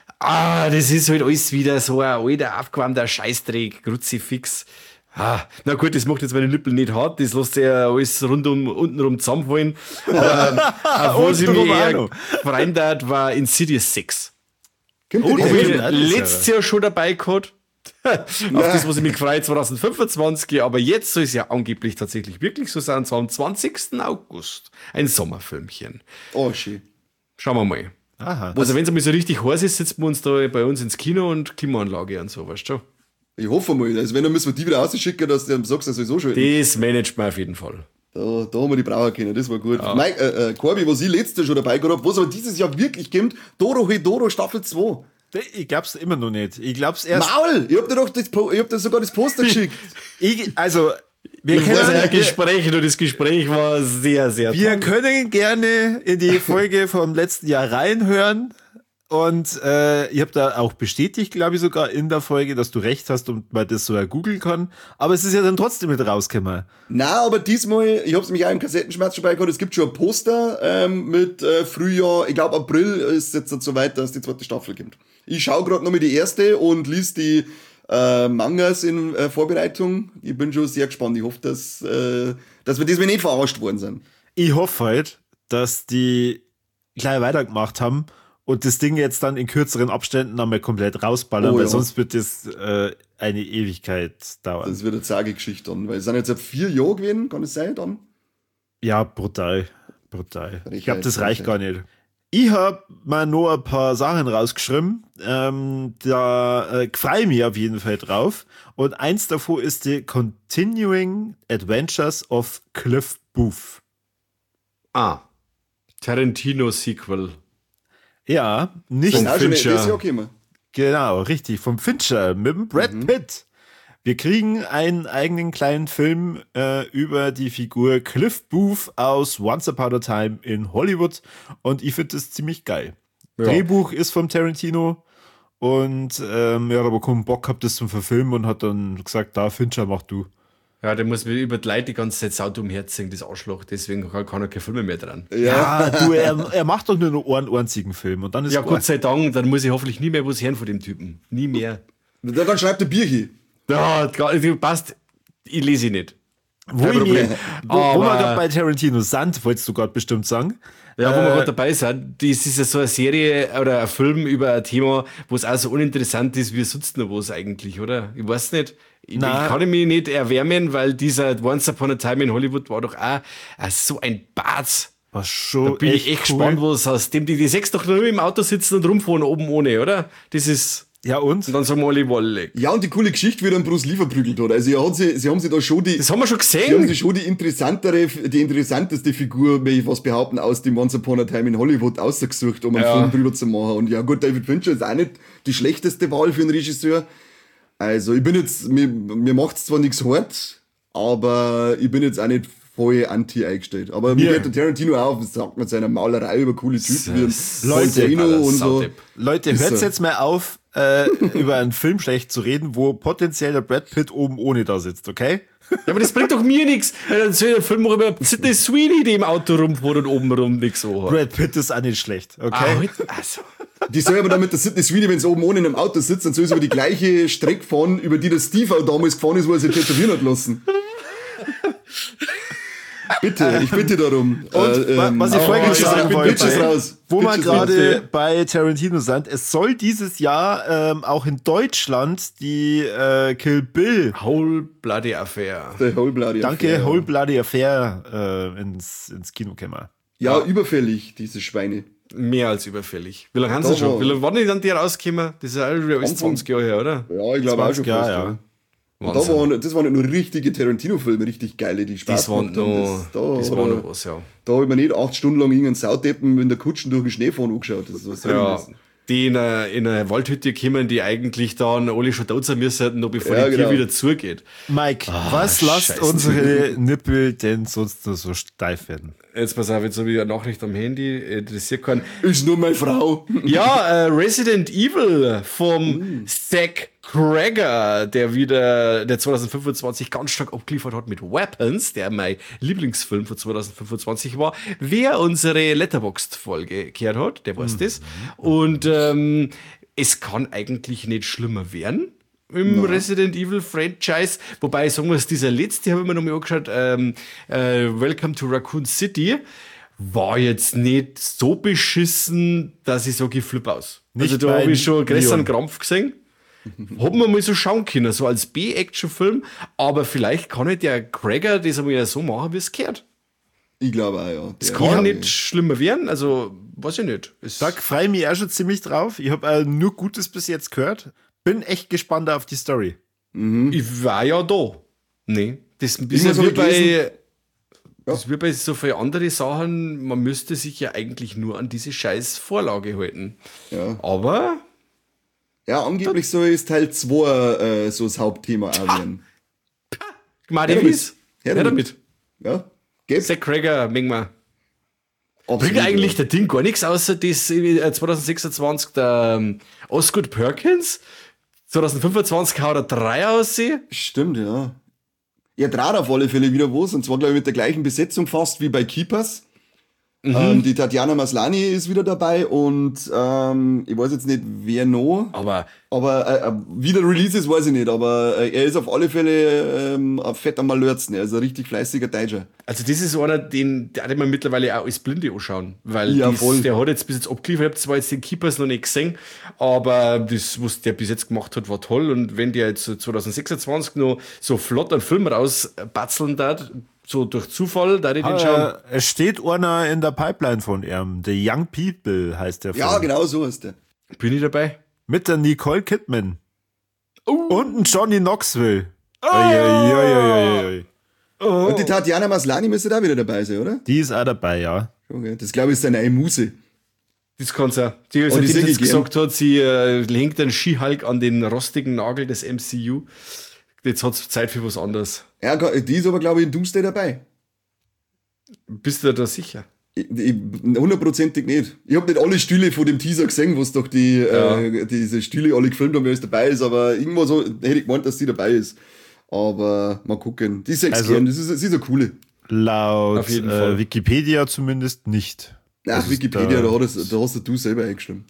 Ah, das ist halt alles wieder so ein alter, aufgewärmter Scheißdreck, Kruzifix. Ah, na gut, das macht jetzt meine Lippen nicht hart, das lässt ja alles rundum, untenrum zusammenfallen. Aber auf was ich mich Untenrum auch eher noch. gefreut hat, war Insidious six. Kommt Oh, der das Hab nicht ich ja, hin? das ist letztes Jahr schon dabei gehabt. Auf das, was ich mich gefreut zwanzig fünfundzwanzig, aber jetzt soll es ja angeblich tatsächlich wirklich so sein, zwar am zwanzigsten August. Ein Sommerfilmchen. Oh, schön. Schauen wir mal. Aha. Also wenn es einmal so richtig heiß ist, sitzen wir uns da bei uns ins Kino und Klimaanlage und so, weißt du schon. Ich hoffe mal. Also wenn, dann müssen wir die wieder rausschicken, dass du dann sagst, das sowieso schon. Das managt man auf jeden Fall. Da, da haben wir die Brauer kennen, das war gut. Ja. Mike, äh, äh, Corby, was ich letztes Jahr schon dabei gehabt habe, was aber dieses Jahr wirklich kommt, Doro Hedoro Staffel zwei. Ich glaub's immer noch nicht. Ich glaub's erst. Maul! Ich hab dir doch das, ich hab dir sogar das Poster geschickt. Ich, also, wir Das können, war ein wir, Gespräch, nur das Gespräch war sehr, sehr wir toll. können gerne in die Folge vom letzten Jahr reinhören. Und äh, ich habe da auch bestätigt, glaube ich, sogar in der Folge, dass du recht hast und man das so googeln kann. Aber es ist ja dann trotzdem mit rausgekommen. Na, aber diesmal, ich hab's mich auch im Kassettenschmerz schon beigehört, es gibt schon ein Poster ähm, mit äh, Frühjahr, ich glaube April ist jetzt so weit, dass die zweite Staffel kommt. Ich schaue gerade nochmal die erste und lies die äh, Mangas in äh, Vorbereitung. Ich bin schon sehr gespannt. Ich hoffe, dass, äh, dass wir diesmal nicht verarscht worden sind. Ich hoffe halt, dass die gleich weitergemacht haben und das Ding jetzt dann in kürzeren Abständen einmal komplett rausballern, Oh, weil ja. sonst wird das äh, eine Ewigkeit dauern. Das wird eine Sage-Geschichte dann, weil es sind jetzt ja vier Jahre gewesen, kann es sein dann? Ja, brutal. Brutal. Frechheit, Ich glaube, das reicht Frechheit. gar nicht. Ich habe mal noch ein paar Sachen rausgeschrieben. Ähm, da äh, freue ich mich auf jeden Fall drauf. Und eins davon ist die Continuing Adventures of Cliff Booth. Ah, Tarantino-Sequel. Ja, nicht Sind auch schon Fincher. dieses Jahr gekommen. genau, richtig, vom Fincher mit dem Brad Pitt. Wir kriegen einen eigenen kleinen Film äh, über die Figur Cliff Booth aus Once Upon a Time in Hollywood und ich finde das ziemlich geil. Ja. Drehbuch ist vom Tarantino und ähm, er hat aber keinen Bock gehabt, das zu verfilmen und hat dann gesagt, da Fincher, mach du. Ja, der muss mir über die Leute die ganze Zeit saut um Herz singen, das Arschloch. Deswegen kann, kann er keine Filme mehr dran. Ja, du, er, er macht doch nur noch einen einzigen Film und dann ist Ja, gut. Gott sei Dank, dann muss ich hoffentlich nie mehr was hören von dem Typen. Nie mehr. Dann dann schreibt der Bierchi. Ja, gar- du passt. Ich lese ihn nicht. Wo, ich Problem. mir, wo, wo Aber- wir gerade bei Tarantino sind, wolltest du gerade bestimmt sagen. Ja, wo wir Äh, gerade dabei sind, das ist ja so eine Serie oder ein Film über ein Thema, wo es auch so uninteressant ist wie sonst noch was eigentlich, oder? Ich weiß nicht. Ich, ich Na. kann mich nicht erwärmen, weil dieser Once Upon a Time in Hollywood war doch auch, auch so ein Bad. Was schon Da bin ich echt cool. gespannt, was aus dem, die, die sechs doch nur im Auto sitzen und rumfahren oben ohne, oder? Das ist, Ja und? und dann sagen wir alle Wolle. Ja, und die coole Geschichte, wie dann Bruce Lee verprügelt hat. Also, er hat sie, sie haben sie da schon die, Das haben wir schon sie haben sie gesehen. schon die interessantere, die interessanteste Figur, will ich was behaupten, aus dem Once Upon a Time in Hollywood ausgesucht, um einen Ja. Film drüber zu machen. Und ja, gut, David Fincher ist auch nicht die schlechteste Wahl für einen Regisseur. Also, ich bin jetzt, mir, mir macht's zwar nichts hart, aber ich bin jetzt auch nicht voll anti eingestellt. Aber mir Ja. geht der Tarantino auch auf, das sagt mit seiner Malerei über coole Typen wie S- Leute, Tarantino Alter, und so. Saudepp. Leute, Ist hört so. jetzt mal auf, äh, über einen Film schlecht zu reden, wo potenziell der Brad Pitt oben ohne da sitzt, okay? Ja, aber das bringt doch mir nichts. Dann soll der Film auch über Sidney Sweeney, die im Auto rumfährt und oben rum nichts so hat. Brad Pitt ist auch nicht schlecht, Ah, okay? heute- also. Die soll aber dann mit der Sidney Sweeney, wenn sie oben ohne in einem Auto sitzt, dann soll sie über die gleiche Strecke fahren, über die der Steve auch damals gefahren ist, wo er sich tätowieren hat lassen. Bitte, ich bitte darum. Und wa- was ich vorhin Bitches, sagen ra- wollte, Bitches raus. wo wir Bitches gerade raus. bei Tarantino sind, es soll dieses Jahr ähm, auch in Deutschland die äh, Kill Bill, Whole Bloody Affair. Der Whole Bloody danke, Affair. Whole Bloody Affair äh, ins, ins Kino kommen. Ja, überfällig, diese Schweine. Mehr als überfällig. Wie lange haben Da sie schon? war- Wie lange waren die dann die rausgekommen? Das ist ja alles Anfang- zwanzig Jahre her, oder? Ja, ich glaube auch schon zwanzig Jahre, fast. ja. Ja. Und Wahnsinn. da waren, das waren nicht nur richtige Tarantino-Filme, richtig geile, die Spaß Das waren gemacht haben. noch, Das, da das hat war er- noch was, ja. Da habe ich mir nicht acht Stunden lang irgendeinen Saudeppen in der Kutschen durch den Schnee fahren angeschaut. Das war so Ja, gewesen. die in eine, in eine Waldhütte kommen, die eigentlich dann alle schon tot sein müssen, noch bevor Ja, die Tür genau. wieder zugeht. Mike, was lasst Scheiße. unsere Nippel denn sonst nur so steif werden? Jetzt pass auf, jetzt habe ich eine Nachricht am Handy, interessiert keinen. Ist nur meine Frau. Ja, äh, Resident Evil vom Zack Cregger, der wieder, der zwanzig fünfundzwanzig ganz stark abgeliefert hat mit Weapons, der mein Lieblingsfilm von zwanzig fünfundzwanzig war. Wer unsere Letterboxd-Folge gehört hat, der weiß das. Und ähm, es kann eigentlich nicht schlimmer werden im Resident Evil Franchise. Wobei, sagen wir es, dieser letzte, habe ich mir noch mal angeschaut, ähm, äh, Welcome to Raccoon City, war jetzt nicht so beschissen, dass ich sage, ich flipp aus. Nicht also da bei habe ich schon einen größeren Leon. Krampf gesehen. Haben wir mal so schauen können, so als B-Action-Film. Aber vielleicht kann halt der Cregger das einmal ja so machen, wie es gehört. Ich glaube auch, ja. Es Der- kann ja, nicht schlimmer werden, also weiß ich nicht. Es Da freue ich mich auch schon ziemlich drauf. Ich habe äh, nur Gutes bis jetzt gehört. Bin echt gespannt auf die Story. Ich war ja da. Nee, das ist Irgendwas ja hab wie ich bei. gelesen. Das ist wie bei so vielen anderen Sachen, man müsste sich ja eigentlich nur an diese scheiß Vorlage halten. Ja. Aber Ja, angeblich soll es Teil zwei äh, so das Hauptthema auch werden. Marty Her damit. Wies, Her her damit. damit. Ja, geht. Zack Crager, mengen wir. Absolut, Bringt eigentlich ja. der Ding gar nichts, außer das äh, zwanzig sechsundzwanzig der ähm, Osgood Perkins. zwanzig fünfundzwanzig haut er drei aussehen. Stimmt, ja. Ja, draht auf alle Fälle wieder was. Und zwar, glaube ich, mit der gleichen Besetzung fast wie bei Keepers. Mhm. Ähm, die Tatjana Maslany ist wieder dabei und ähm, ich weiß jetzt nicht, wer noch. Aber Aber äh, äh, wie der Release ist, weiß ich nicht. Aber äh, er ist auf alle Fälle ähm, ein fetter Malörzen. Er ist ein richtig fleißiger Deutscher. also das ist einer, den, den man mittlerweile auch als Blinde anschauen. Weil Ja, das, voll. der hat jetzt bis jetzt abgeliefert. Ich habe zwar jetzt den Keepers noch nicht gesehen, aber das, was der bis jetzt gemacht hat, war toll. Und wenn der jetzt zwanzig sechsundzwanzig noch so flott einen Film rausbatzeln darf, so durch Zufall, da ich den schauen. Äh, es steht einer in der Pipeline von ihm. The Young People heißt der Film. Ja, genau so ist der. Bin ich dabei? Mit der Nicole Kidman. Oh. Und ein Johnny Knoxville. Ui, ui, ui, ui, ui. Oh. Und die Tatjana Maslany müsste da wieder dabei sein, oder? Die ist auch dabei, ja. Okay. Das glaube ich ist seine neue Muse. Das kann's ja. Die, Und die seitdem sie singe jetzt gern. gesagt hat, sie äh, hängt den She-Hulk an den rostigen Nagel des M C U. Jetzt hat's Zeit für was anderes. Ja, die ist aber, glaube ich, in Doomsday dabei. Bist du da sicher? Ich, ich, hundertprozentig nicht. Ich habe nicht alle Stühle von dem Teaser gesehen, wo es doch die, Ja. äh, diese Stühle alle gefilmt haben, wer es dabei ist, aber irgendwo so hätte ich gemeint, dass sie dabei ist. Aber mal gucken. Die sechs Also- gern, das ist, sie ist eine coole. Laut Auf jeden äh, Fall. Wikipedia zumindest nicht. Ach, Das ist Wikipedia, da- da, hat es, da hast du selber eingestimmt.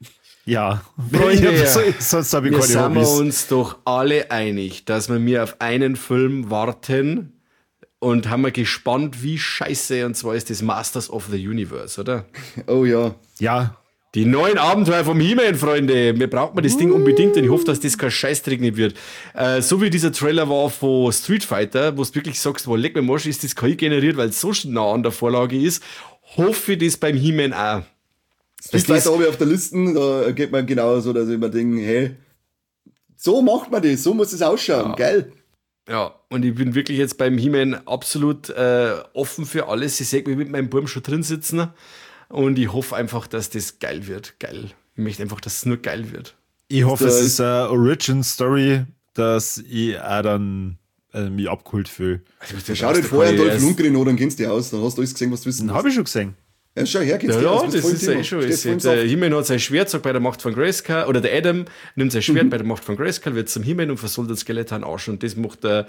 Ja. Freunde, Ich hab- sonst habe ich Wir keine sind wir Hobbys. uns doch alle einig, dass wir mir auf einen Film warten und haben wir gespannt, wie scheiße, und zwar ist das Masters of the Universe, oder? Oh ja. Ja. Die neuen Abenteuer vom He-Man, Freunde. Mir braucht man das Ding unbedingt und ich hoffe, dass das kein Scheißdreck nicht wird. Äh, so wie dieser Trailer war von Street Fighter, wo du wirklich sagst, wo leck mir Marsch, ist das K I generiert, weil es so nah an der Vorlage ist, hoffe ich das beim He-Man auch. Street Fighter habe ich auf der Liste, da geht man genau so, dass ich mir denke, hey, so macht man das, so muss es ausschauen, geil. Ja, und ich bin wirklich jetzt beim He-Man absolut äh, offen für alles. Ich sehe mich mit meinem Burm schon drin sitzen und ich hoffe einfach, dass das geil wird. Geil. Ich möchte einfach, dass es nur geil wird. Ich hoffe, Da es ist- ist eine Origin-Story, dass ich auch dann äh, mich abgeholt fühle. Schau dir vorher Dolph Lundgren an, dann kennst du dich aus, dann hast du alles gesehen, was du wissen Den musst. habe ich schon gesehen. Ja, schau her, geht's Ja, dir ja, aus, bist das voll im ist ja Thema. eh schon. Stehst Ist voll im der Saft. He-Man hat sein Schwert, sagt bei der Macht von Grayskull, oder der Adam nimmt sein Mhm. Schwert bei der Macht von Grayskull, wird zum He-Man und versohlt den Skeleton Arsch. Und das macht er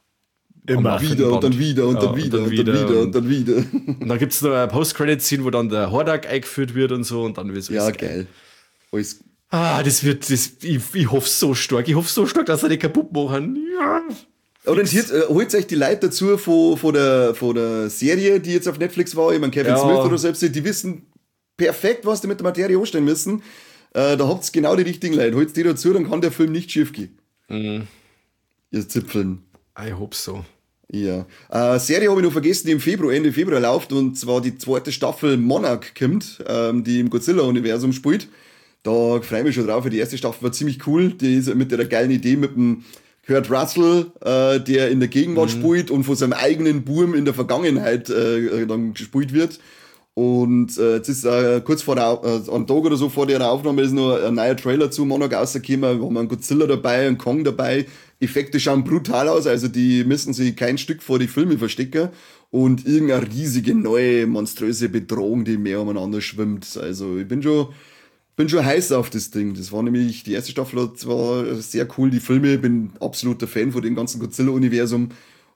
Immer. am Wieder und dann Band. wieder und Ja, dann wieder und dann wieder und dann wieder. Und dann gibt es noch eine Post-Credit-Scene, wo dann der Hordak eingeführt wird und so. Und dann wird Ja, geil. Alles. Ah, das wird, das, ich, ich hoffe so stark. Ich hoffe so stark, dass er die kaputt machen. Ja. Orientiert, äh, holt euch die Leute dazu von, von, der, von der Serie, die jetzt auf Netflix war. Ich meine, Kevin Ja. Smith oder selbst, die wissen perfekt, was die mit der Materie anstellen müssen. Äh, da habt ihr genau die richtigen Leute. Holt die dazu, dann kann der Film nicht schief gehen. Mhm. Ihr Zipfeln. Ich hoffe so. Ja. Äh, Serie habe ich noch vergessen, die im Februar, Ende Februar läuft, und zwar die zweite Staffel Monarch kommt, ähm, die im Godzilla-Universum spielt. Da freue ich mich schon drauf, weil die erste Staffel war ziemlich cool. Die ist mit der geilen Idee mit dem Kurt Russell, äh, der in der Gegenwart spielt und von seinem eigenen Burm in der Vergangenheit äh, dann gespielt wird. Und äh, jetzt ist äh, kurz vor der, äh, einem Tag oder so vor der Aufnahme ist noch ein neuer Trailer zu Monarch rausgekommen. Wir haben einen Godzilla dabei, einen Kong dabei. Effekte schauen brutal aus, also die müssen sich kein Stück vor die Filme verstecken. Und irgendeine riesige, neue, monströse Bedrohung, die mehr umeinander schwimmt. Also ich bin schon, bin schon heiß auf das Ding. Das war nämlich, die erste Staffel war sehr cool, die Filme. Ich bin absoluter Fan von dem ganzen Godzilla-Universum.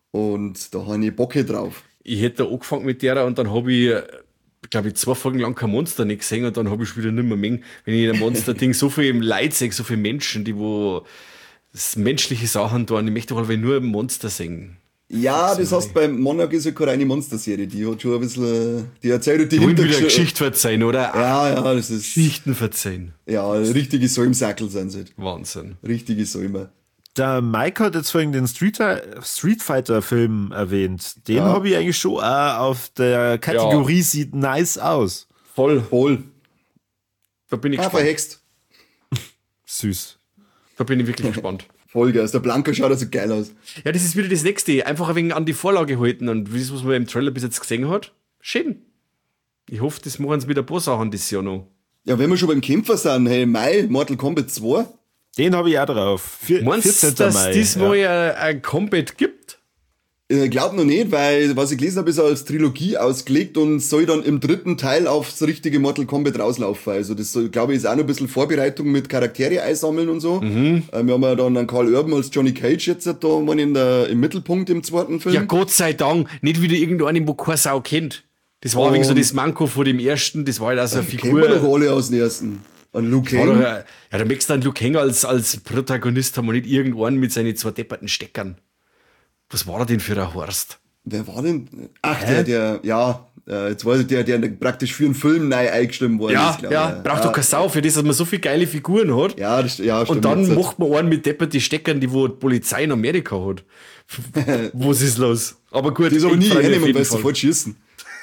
Und da habe ich Bock drauf. Ich hätte da angefangen mit der und dann habe ich, glaube ich, zwei Folgen lang kein Monster nicht gesehen und dann habe ich wieder nicht mehr mengen. Wenn ich ein Monster-Ding so viel im Leid sehe, so viele Menschen, die wo das menschliche Sachen tun, ich möchte doch halt nur ein Monster sehen. Ja, das heißt, beim Monarch ist ja keine reine Monsterserie. Die hat schon ein bisschen, die erzählt halt die Die wollen wieder eine Hintergeschichte. Geschichte verzeihen, oder? Ja, ja, das ist, Geschichten verzeihen. ja, richtige Säumsackel sind sie. Wahnsinn. Richtige Säumer. Der Mike hat jetzt vorhin den Street, Street Fighter Film erwähnt. Den Ja. habe ich eigentlich schon auch auf der Kategorie sieht nice aus. Voll. Voll. Da bin ich Ah, gespannt. verhext. Süß. Da bin ich wirklich gespannt. Vollgas. Der Blanka schaut also geil aus. Ja, das ist wieder das Nächste. Einfach ein wenig an die Vorlage halten. Und das, was man im Trailer bis jetzt gesehen hat, schön. Ich hoffe, das machen sie mit ein paar Sachen dieses Jahr noch. Ja, wenn wir schon beim Kämpfer sind, hey, Mai, Mortal Kombat zwei. Den habe ich auch drauf. Vier, Meinst du, dass es diesmal ja. ein, ein Combat gibt? Ich glaube noch nicht, weil was ich gelesen habe, ist als Trilogie ausgelegt und soll dann im dritten Teil aufs richtige Mortal Kombat rauslaufen. Also das soll, glaube ich, ist auch noch ein bisschen Vorbereitung mit Charaktere einsammeln und so. Mhm. Wir haben ja dann einen Karl Urban als Johnny Cage jetzt da mal in der, im Mittelpunkt im zweiten Film. Ja, Gott sei Dank. Nicht wieder irgendeinen, wo keine Sau kennt. Das war wegen so das Manko vor dem ersten, das war halt auch so eine Figur. Kennen wir doch alle aus dem ersten. An Luke Kang. Doch, ja, da merkst du an Luke Kang als, als Protagonist, haben wir nicht irgendwann mit seinen zwei depperten Steckern. Was war er denn für ein Horst? Wer war denn? Ach, der, der, ja, jetzt weiß ich, der, der praktisch für einen Film neu eingestimmt worden ja, ist. Ja, ja, braucht doch keine Sau, für das, dass man so viele geile Figuren hat. Ja, das, ja, stimmt. Und dann jetzt macht man einen mit depperten Steckern, die wo die Polizei in Amerika hat. Was ist los? Aber gut, die ist aber nie hernehmen, weil sie sofort schießen.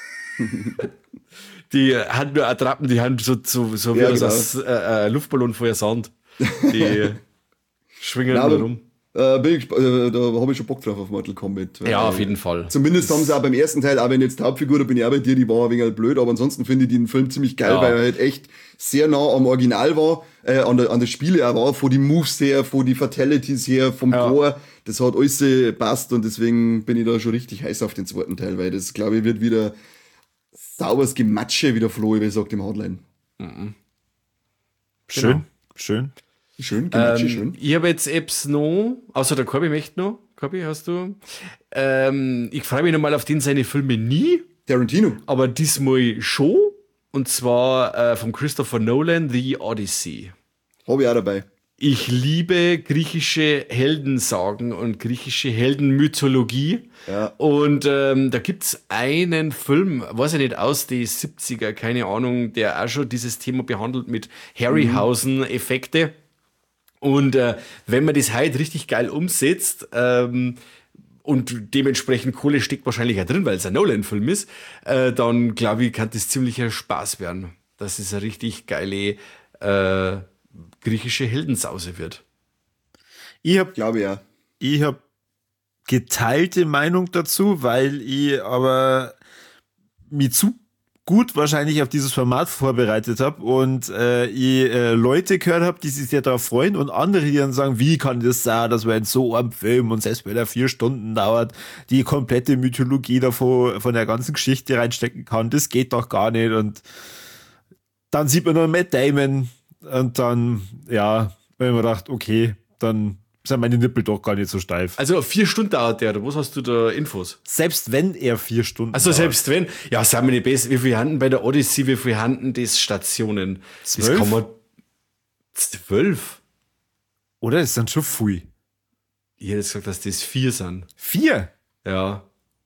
Die haben nur Attrappen, die haben so, so, so wie ja, genau. das äh, Luftballon vorher Sand. Die schwingen Nein, nur rum. Äh, bin ich, äh, da habe ich schon Bock drauf auf Mortal Kombat. Ja, auf jeden Fall. Zumindest haben sie auch beim ersten Teil, auch wenn jetzt die Hauptfigur, da bin ich auch bei dir, die war ein wenig blöd, aber ansonsten finde ich den Film ziemlich geil, ja. weil er halt echt sehr nah am Original war, äh, an der, an der Spiele auch war, von den Moves her, von die Fatalities her, vom ja. Core. Das hat alles passt und deswegen bin ich da schon richtig heiß auf den zweiten Teil, weil das, glaube ich, wird wieder sauberes Gematsche, wie der Flo über sagt im Hardline. Mhm. Schön, genau. schön. Schön, Gematsche, ähm, schön. Ich habe jetzt Apps noch, außer der Corby möchte noch. Corby, hast du? Ähm, ich freue mich nochmal auf den seine Filme nie. Tarantino. Aber diesmal schon. Und zwar äh, von Christopher Nolan, The Odyssey. Habe ich auch dabei. Ich liebe griechische Heldensagen und griechische Heldenmythologie. Ja. Und ähm, da gibt's einen Film, weiß ich nicht, aus den siebziger, keine Ahnung, der auch schon dieses Thema behandelt mit Harryhausen-Effekte. Und äh, wenn man das heute richtig geil umsetzt, ähm, und dementsprechend Kohle steckt wahrscheinlich auch drin, weil es ein Nolan-Film ist, äh, dann glaube ich, kann das ziemlicher Spaß werden. Dass es eine richtig geile äh, griechische Heldensause wird. Ich hab, glaube ja. Ich habe geteilte Meinung dazu, weil ich aber mich zu gut wahrscheinlich auf dieses Format vorbereitet habe und äh, ich äh, Leute gehört habe, die sich sehr darauf freuen und andere, die dann sagen, wie kann das sein, dass wir in so einem Film und selbst wenn er vier Stunden dauert, die komplette Mythologie davon von der ganzen Geschichte reinstecken kann, das geht doch gar nicht. Und dann sieht man noch Matt Damon und dann, ja, wenn man gedacht, okay, dann sind meine Nippel doch gar nicht so steif. Also vier Stunden dauert der, oder was hast du da Infos? Selbst wenn er vier Stunden Also dauert. Selbst wenn, ja, sagen wir nicht besser, wie viele Handen bei der Odyssey, wie viele Handen das Stationen? Zwölf? Das kann man, zwölf? Oder? Das sind schon viel. Ich hätte gesagt, dass das vier sind. Vier? Ja.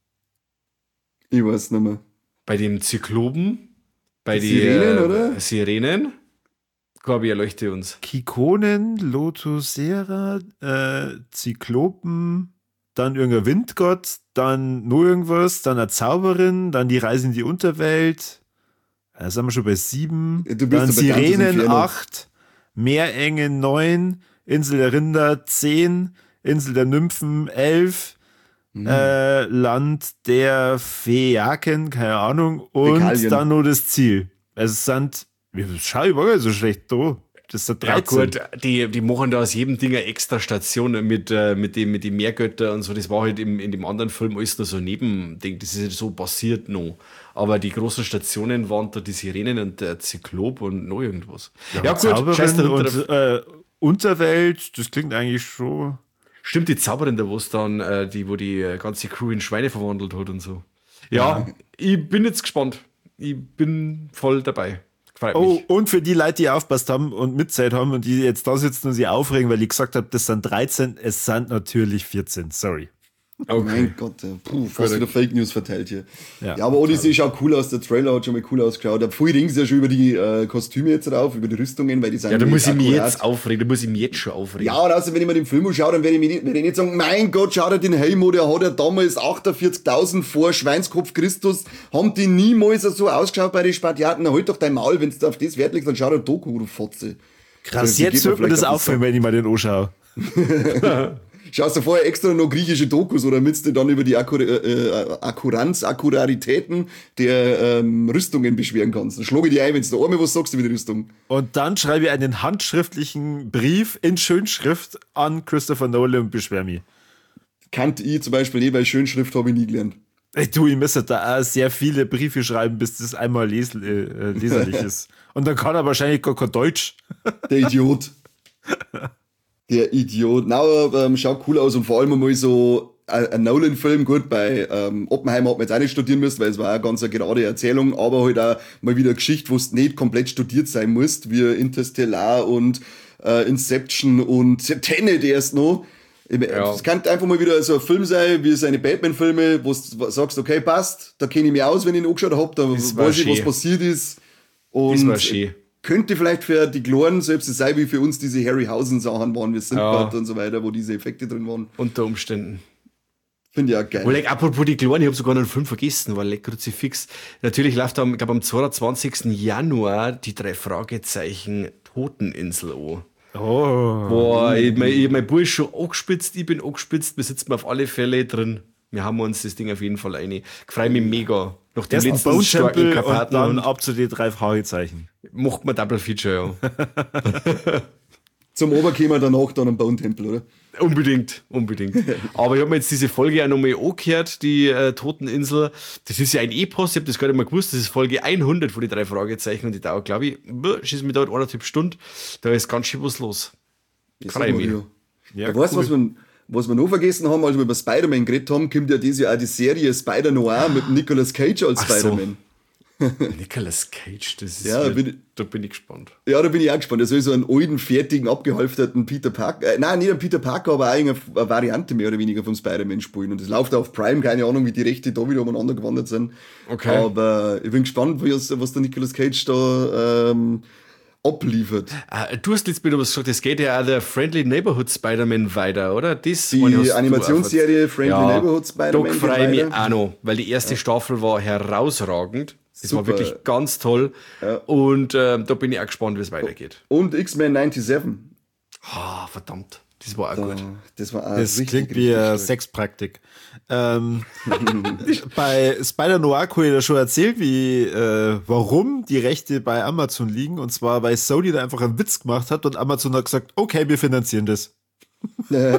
Ich weiß nicht mehr. Bei dem Zyklopen, bei die den Sirenen, äh, oder? Sirenen. Corby, erleuchte uns. Kikonen, Lotosera, äh, Zyklopen, dann irgendein Windgott, dann nur irgendwas, dann eine Zauberin, dann die Reise in die Unterwelt. Da sind wir schon bei sieben. Ja, dann Sirenen acht, Meerengen neun, Insel der Rinder zehn, Insel der Nymphen elf, mhm. äh, Land der Phäaken, keine Ahnung, und Fäkalien. Dann nur das Ziel. Also es sind schau ich war so schlecht da. Das ist der dreizehn. Ja gut, die, die machen da aus jedem Ding eine extra Station mit, äh, mit dem mit den Meergöttern und so. Das war halt im, in dem anderen Film alles nur so ein Nebending. Das ist halt so passiert noch. Aber die großen Stationen waren da die Sirenen und der Zyklop und noch irgendwas. Ja, ja gut, scheiß und äh, Unterwelt, das klingt eigentlich schon. Stimmt, die Zauberin, da wo es dann, äh, die, wo die ganze Crew in Schweine verwandelt hat und so. Ja, ja. Ich bin jetzt gespannt. Ich bin voll dabei. Oh, und für die Leute, die aufpasst haben und Mitzeit haben und die jetzt da sitzen und sich aufregen, weil ich gesagt habe, das sind dreizehn, es sind natürlich vierzehn, sorry. Okay. Oh mein Gott, puh, fast wieder Fake News verteilt hier. Ja, ja aber Odyssey schaut cool aus, der Trailer hat schon mal cool ausgeschaut. Da viel regen sie ja schon über die äh, Kostüme jetzt drauf, über die Rüstungen, weil die sind ja, da muss ich mich jetzt aufregen, da muss ich mich jetzt schon aufregen. Ja, und außer wenn ich mir den Film schaue, dann werde ich mir nicht, werde ich nicht sagen, mein Gott, schau dir den Helmo, der hat ja damals achtundvierzigtausend vor Schweinskopf Christus, haben die niemals so ausgeschaut bei den Spartiaten, dann halt doch dein Maul, wenn du auf das Wert legst, dann schau dir Doku, du Fotze. Krass, also, jetzt wird mir das auffallen, wenn ich mal den anschaue. Schaust du vorher extra noch griechische Dokus oder willst du dann über die Akkur äh, Akkuranz, Akkuraritäten der ähm, Rüstungen beschweren kannst? Dann schlage ich dir ein, wenn du da einmal was sagst über die Rüstung. Und dann schreibe ich einen handschriftlichen Brief in Schönschrift an Christopher Nolan und beschwer mich. Kannte ich zum Beispiel nicht, weil Schönschrift habe ich nie gelernt. Ey, du, ich müsste da auch sehr viele Briefe schreiben, bis das einmal les äh, leserlich ist. Und dann kann er wahrscheinlich gar kein Deutsch. Der Idiot. Der Idiot. Na, aber ähm, schaut cool aus und vor allem mal so ein, ein Nolan-Film. Gut, bei ähm, Oppenheimer hat man jetzt auch nicht studieren müssen, weil es war eine ganz eine gerade Erzählung, aber halt auch mal wieder eine Geschichte, wo es nicht komplett studiert sein musst, wie Interstellar und äh, Inception und Tenet erst noch. Ja. Es kann einfach mal wieder so ein Film sein, wie seine Batman-Filme, wo du sagst, okay, passt, da kenne ich mich aus, wenn ich ihn angeschaut habe, da weiß ich, was passiert ist. Und das war schön. Könnte vielleicht für die Kleinen selbst so sein, wie für uns diese Harryhausen-Sachen waren, wie Sindbad ja. und so weiter, wo diese Effekte drin waren. Unter Umständen. Finde ich auch geil. Weil, apropos die Kleinen, ich habe sogar noch einen Film vergessen, weil leck Kruzifix. Natürlich läuft am, ich glaube am zweiundzwanzigsten Januar die drei Fragezeichen Toteninsel an. Oh. Boah, ich, mein, ich, mein Buch ist schon angespitzt, ich bin angespitzt, wir sitzen auf alle Fälle drin. Wir haben uns das Ding auf jeden Fall rein. Ich freue mich mega. Nach dem letzten Bone Tempel und dann ab zu den drei Fragezeichen. Macht man Double Feature, ja. Zum Oberkämmer danach dann am Bone-Tempel, oder? Unbedingt, unbedingt. Aber ich habe mir jetzt diese Folge auch nochmal angehört, die äh, Toteninsel. Das ist ja ein Epos, ich habe das gar nicht mal gewusst. Das ist Folge hundert von den drei Fragezeichen und die dauert, glaube ich, schießt mir da eineinhalb Stunden. Da ist ganz schön was los. Kann ich mir. Ja, ja, weißt du, cool. was man, was wir noch vergessen haben, als wir über Spider-Man geredet haben, kommt ja dieses Jahr auch die Serie Spider-Noir mit Nicolas Cage als Ach Spider-Man. So. Nicolas Cage, das ist ja, mit, bin ich, da bin ich gespannt. Ja, da bin ich auch gespannt. Er soll so einen alten, fertigen, abgehalfterten Peter Parker, äh, nein, nicht einen Peter Parker, aber auch eine, eine Variante mehr oder weniger vom Spider-Man spielen. Und das läuft auf Prime, keine Ahnung, wie die Rechte da wieder umeinander gewandert sind. Okay. Aber ich bin gespannt, was, was der Nicolas Cage da ähm, abliefert. Ah, du hast jetzt wieder was gesagt, es geht ja auch der Friendly Neighborhood Spider-Man weiter, oder? Das die Animationsserie Friendly ja, Neighborhood Spider-Man. Da freue ich mich auch noch, weil die erste ja. Staffel war herausragend. Das Super. war wirklich ganz toll. Ja. Und äh, da bin ich auch gespannt, wie es weitergeht. Und X-Men siebenundneunzig. Ah, oh, verdammt. Das war auch da, gut. Das, war auch das richtig, klingt wie eine Sexpraktik. Ähm, bei Spider-Noir habe ich da schon erzählt, wie, äh, warum die Rechte bei Amazon liegen. Und zwar, weil Sony da einfach einen Witz gemacht hat und Amazon hat gesagt, okay, wir finanzieren das. Äh,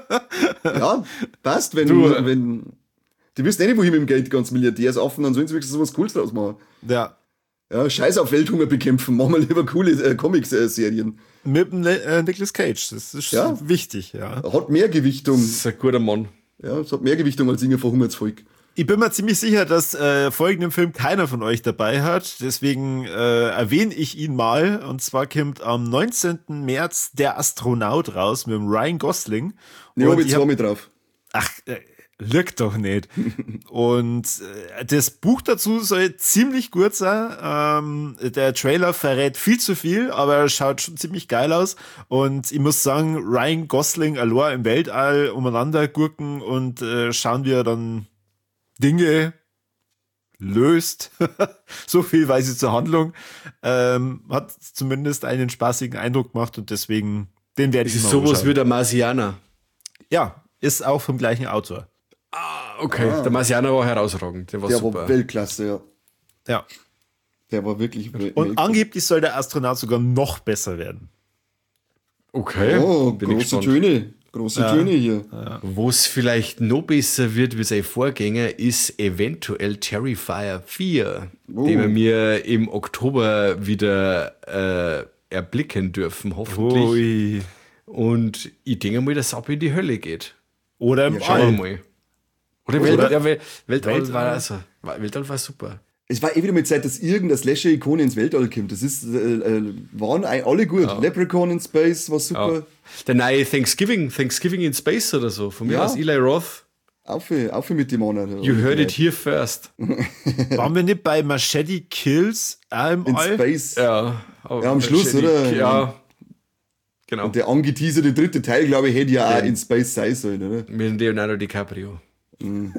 ja, passt, wenn du, wenn die wissen eh nicht, wohin mit dem Geld, ganz Milliardärsaffen, dann sollen sie wirklich so was Cooles draus machen. Ja. Ja, scheiß auf Welthunger bekämpfen, machen wir lieber coole äh, Comics-Serien. Mit dem äh, Nicolas Cage, das ist ja. wichtig, ja. Hat mehr Gewichtung. Das ist ein guter Mann. Ja, es hat mehr Gewichtung als irgendein verhungertes Volk. Ich bin mir ziemlich sicher, dass äh, folgenden Film keiner von euch dabei hat, deswegen äh, erwähne ich ihn mal. Und zwar kommt am neunzehnten März Der Astronaut raus mit dem Ryan Gosling. Ne, hab ich zwar mit drauf. Ach, äh, Lügt doch nicht. Und äh, das Buch dazu soll ziemlich gut sein. Ähm, der Trailer verrät viel zu viel, aber er schaut schon ziemlich geil aus. Und ich muss sagen, Ryan Gosling allein im Weltall umeinander gurken und äh, schauen, wie er dann Dinge löst. So viel weiß ich zur Handlung. Ähm, hat zumindest einen spaßigen Eindruck gemacht und deswegen den werde ich mal anschauen. Sowas wie der Marsianer. Ja, ist auch vom gleichen Autor. Ah, okay. Ah. Der Marsianer war herausragend. Der war der super. war Weltklasse, ja. Ja. Der war wirklich Und Weltklasse. Angeblich soll der Astronaut sogar noch besser werden. Okay. Oh, Bin große Töne. Große ja. Töne hier. Ja. Wo es vielleicht noch besser wird wie sein Vorgänger, ist eventuell Terrifier vier, oh. den wir mir im Oktober wieder äh, erblicken dürfen, hoffentlich. Ui. Und ich denke mal, dass es ab in die Hölle geht. Oder im ja, All. Mal. Oder, Oder Weltall, ja, Weltall, Weltall war also, Weltall war super. Es war eh wieder mit Zeit, dass irgendeine Slasher-Ikone ins Weltall kommt. Das ist, äh, äh, waren alle gut. Ja. Leprechaun in Space war super. Ja. Der neue Thanksgiving, Thanksgiving in Space oder so. Von mir ja. aus Eli Roth. Auf, auf mit dem Monat. You heard it here first. Waren wir nicht bei Machete Kills auch im in All? Space? Ja. Ja, am Schluss, oder? Ja. Genau. Und der angeteaserte dritte Teil, glaube ich, hätte ja, ja. auch in Space sein sollen, oder? Mit Leonardo DiCaprio. Mm.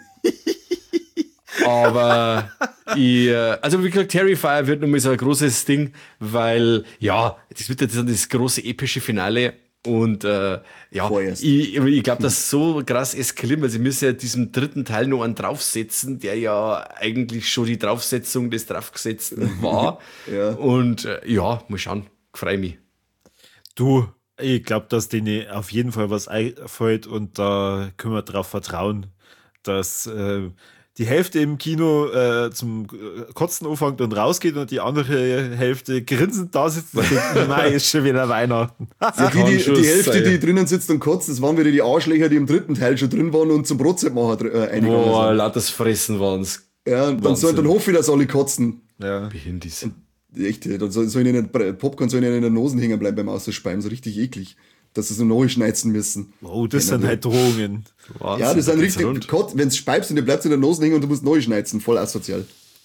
Aber ich, also wie gesagt, Terrifier wird nochmal so ein großes Ding, weil, ja, das wird jetzt das große epische Finale Und äh, ja, Vorerst. ich, ich glaube, das so krass eskaliert, weil sie müssen ja diesem dritten Teil noch einen draufsetzen, der ja eigentlich schon die Draufsetzung des Draufgesetzten war. Ja. Und äh, ja, mal schauen, freue mich. Du, ich glaube, dass denen auf jeden Fall was einfällt und da können wir drauf vertrauen, dass äh, die Hälfte im Kino äh, zum Kotzen anfängt und rausgeht und die andere Hälfte grinsend da sitzt und denkt, nein, ist schon wieder Weihnachten. Ja, die, die, die Hälfte, die drinnen sitzt und kotzt, das waren wieder die Arschlöcher, die im dritten Teil schon drin waren und zum Brotzeitmacher äh, eingegangen Boah, sind. lautes Fressen waren's. Ja, und dann, soll, dann hoffe ich, dass alle kotzen. Ja. Behindis. Echt, dann soll, soll ihnen, Popcorn soll ihnen in den Nosen hängen bleiben beim Ausspeien, so richtig eklig. Dass sie so neu schneiden müssen. Oh, das sind halt Drohungen. Wahnsinn, Ja, das sind geht's richtig, rund. wenn es speibst und dir bleibt in den Nosen hängen und du musst neu schneiden, voll asozial.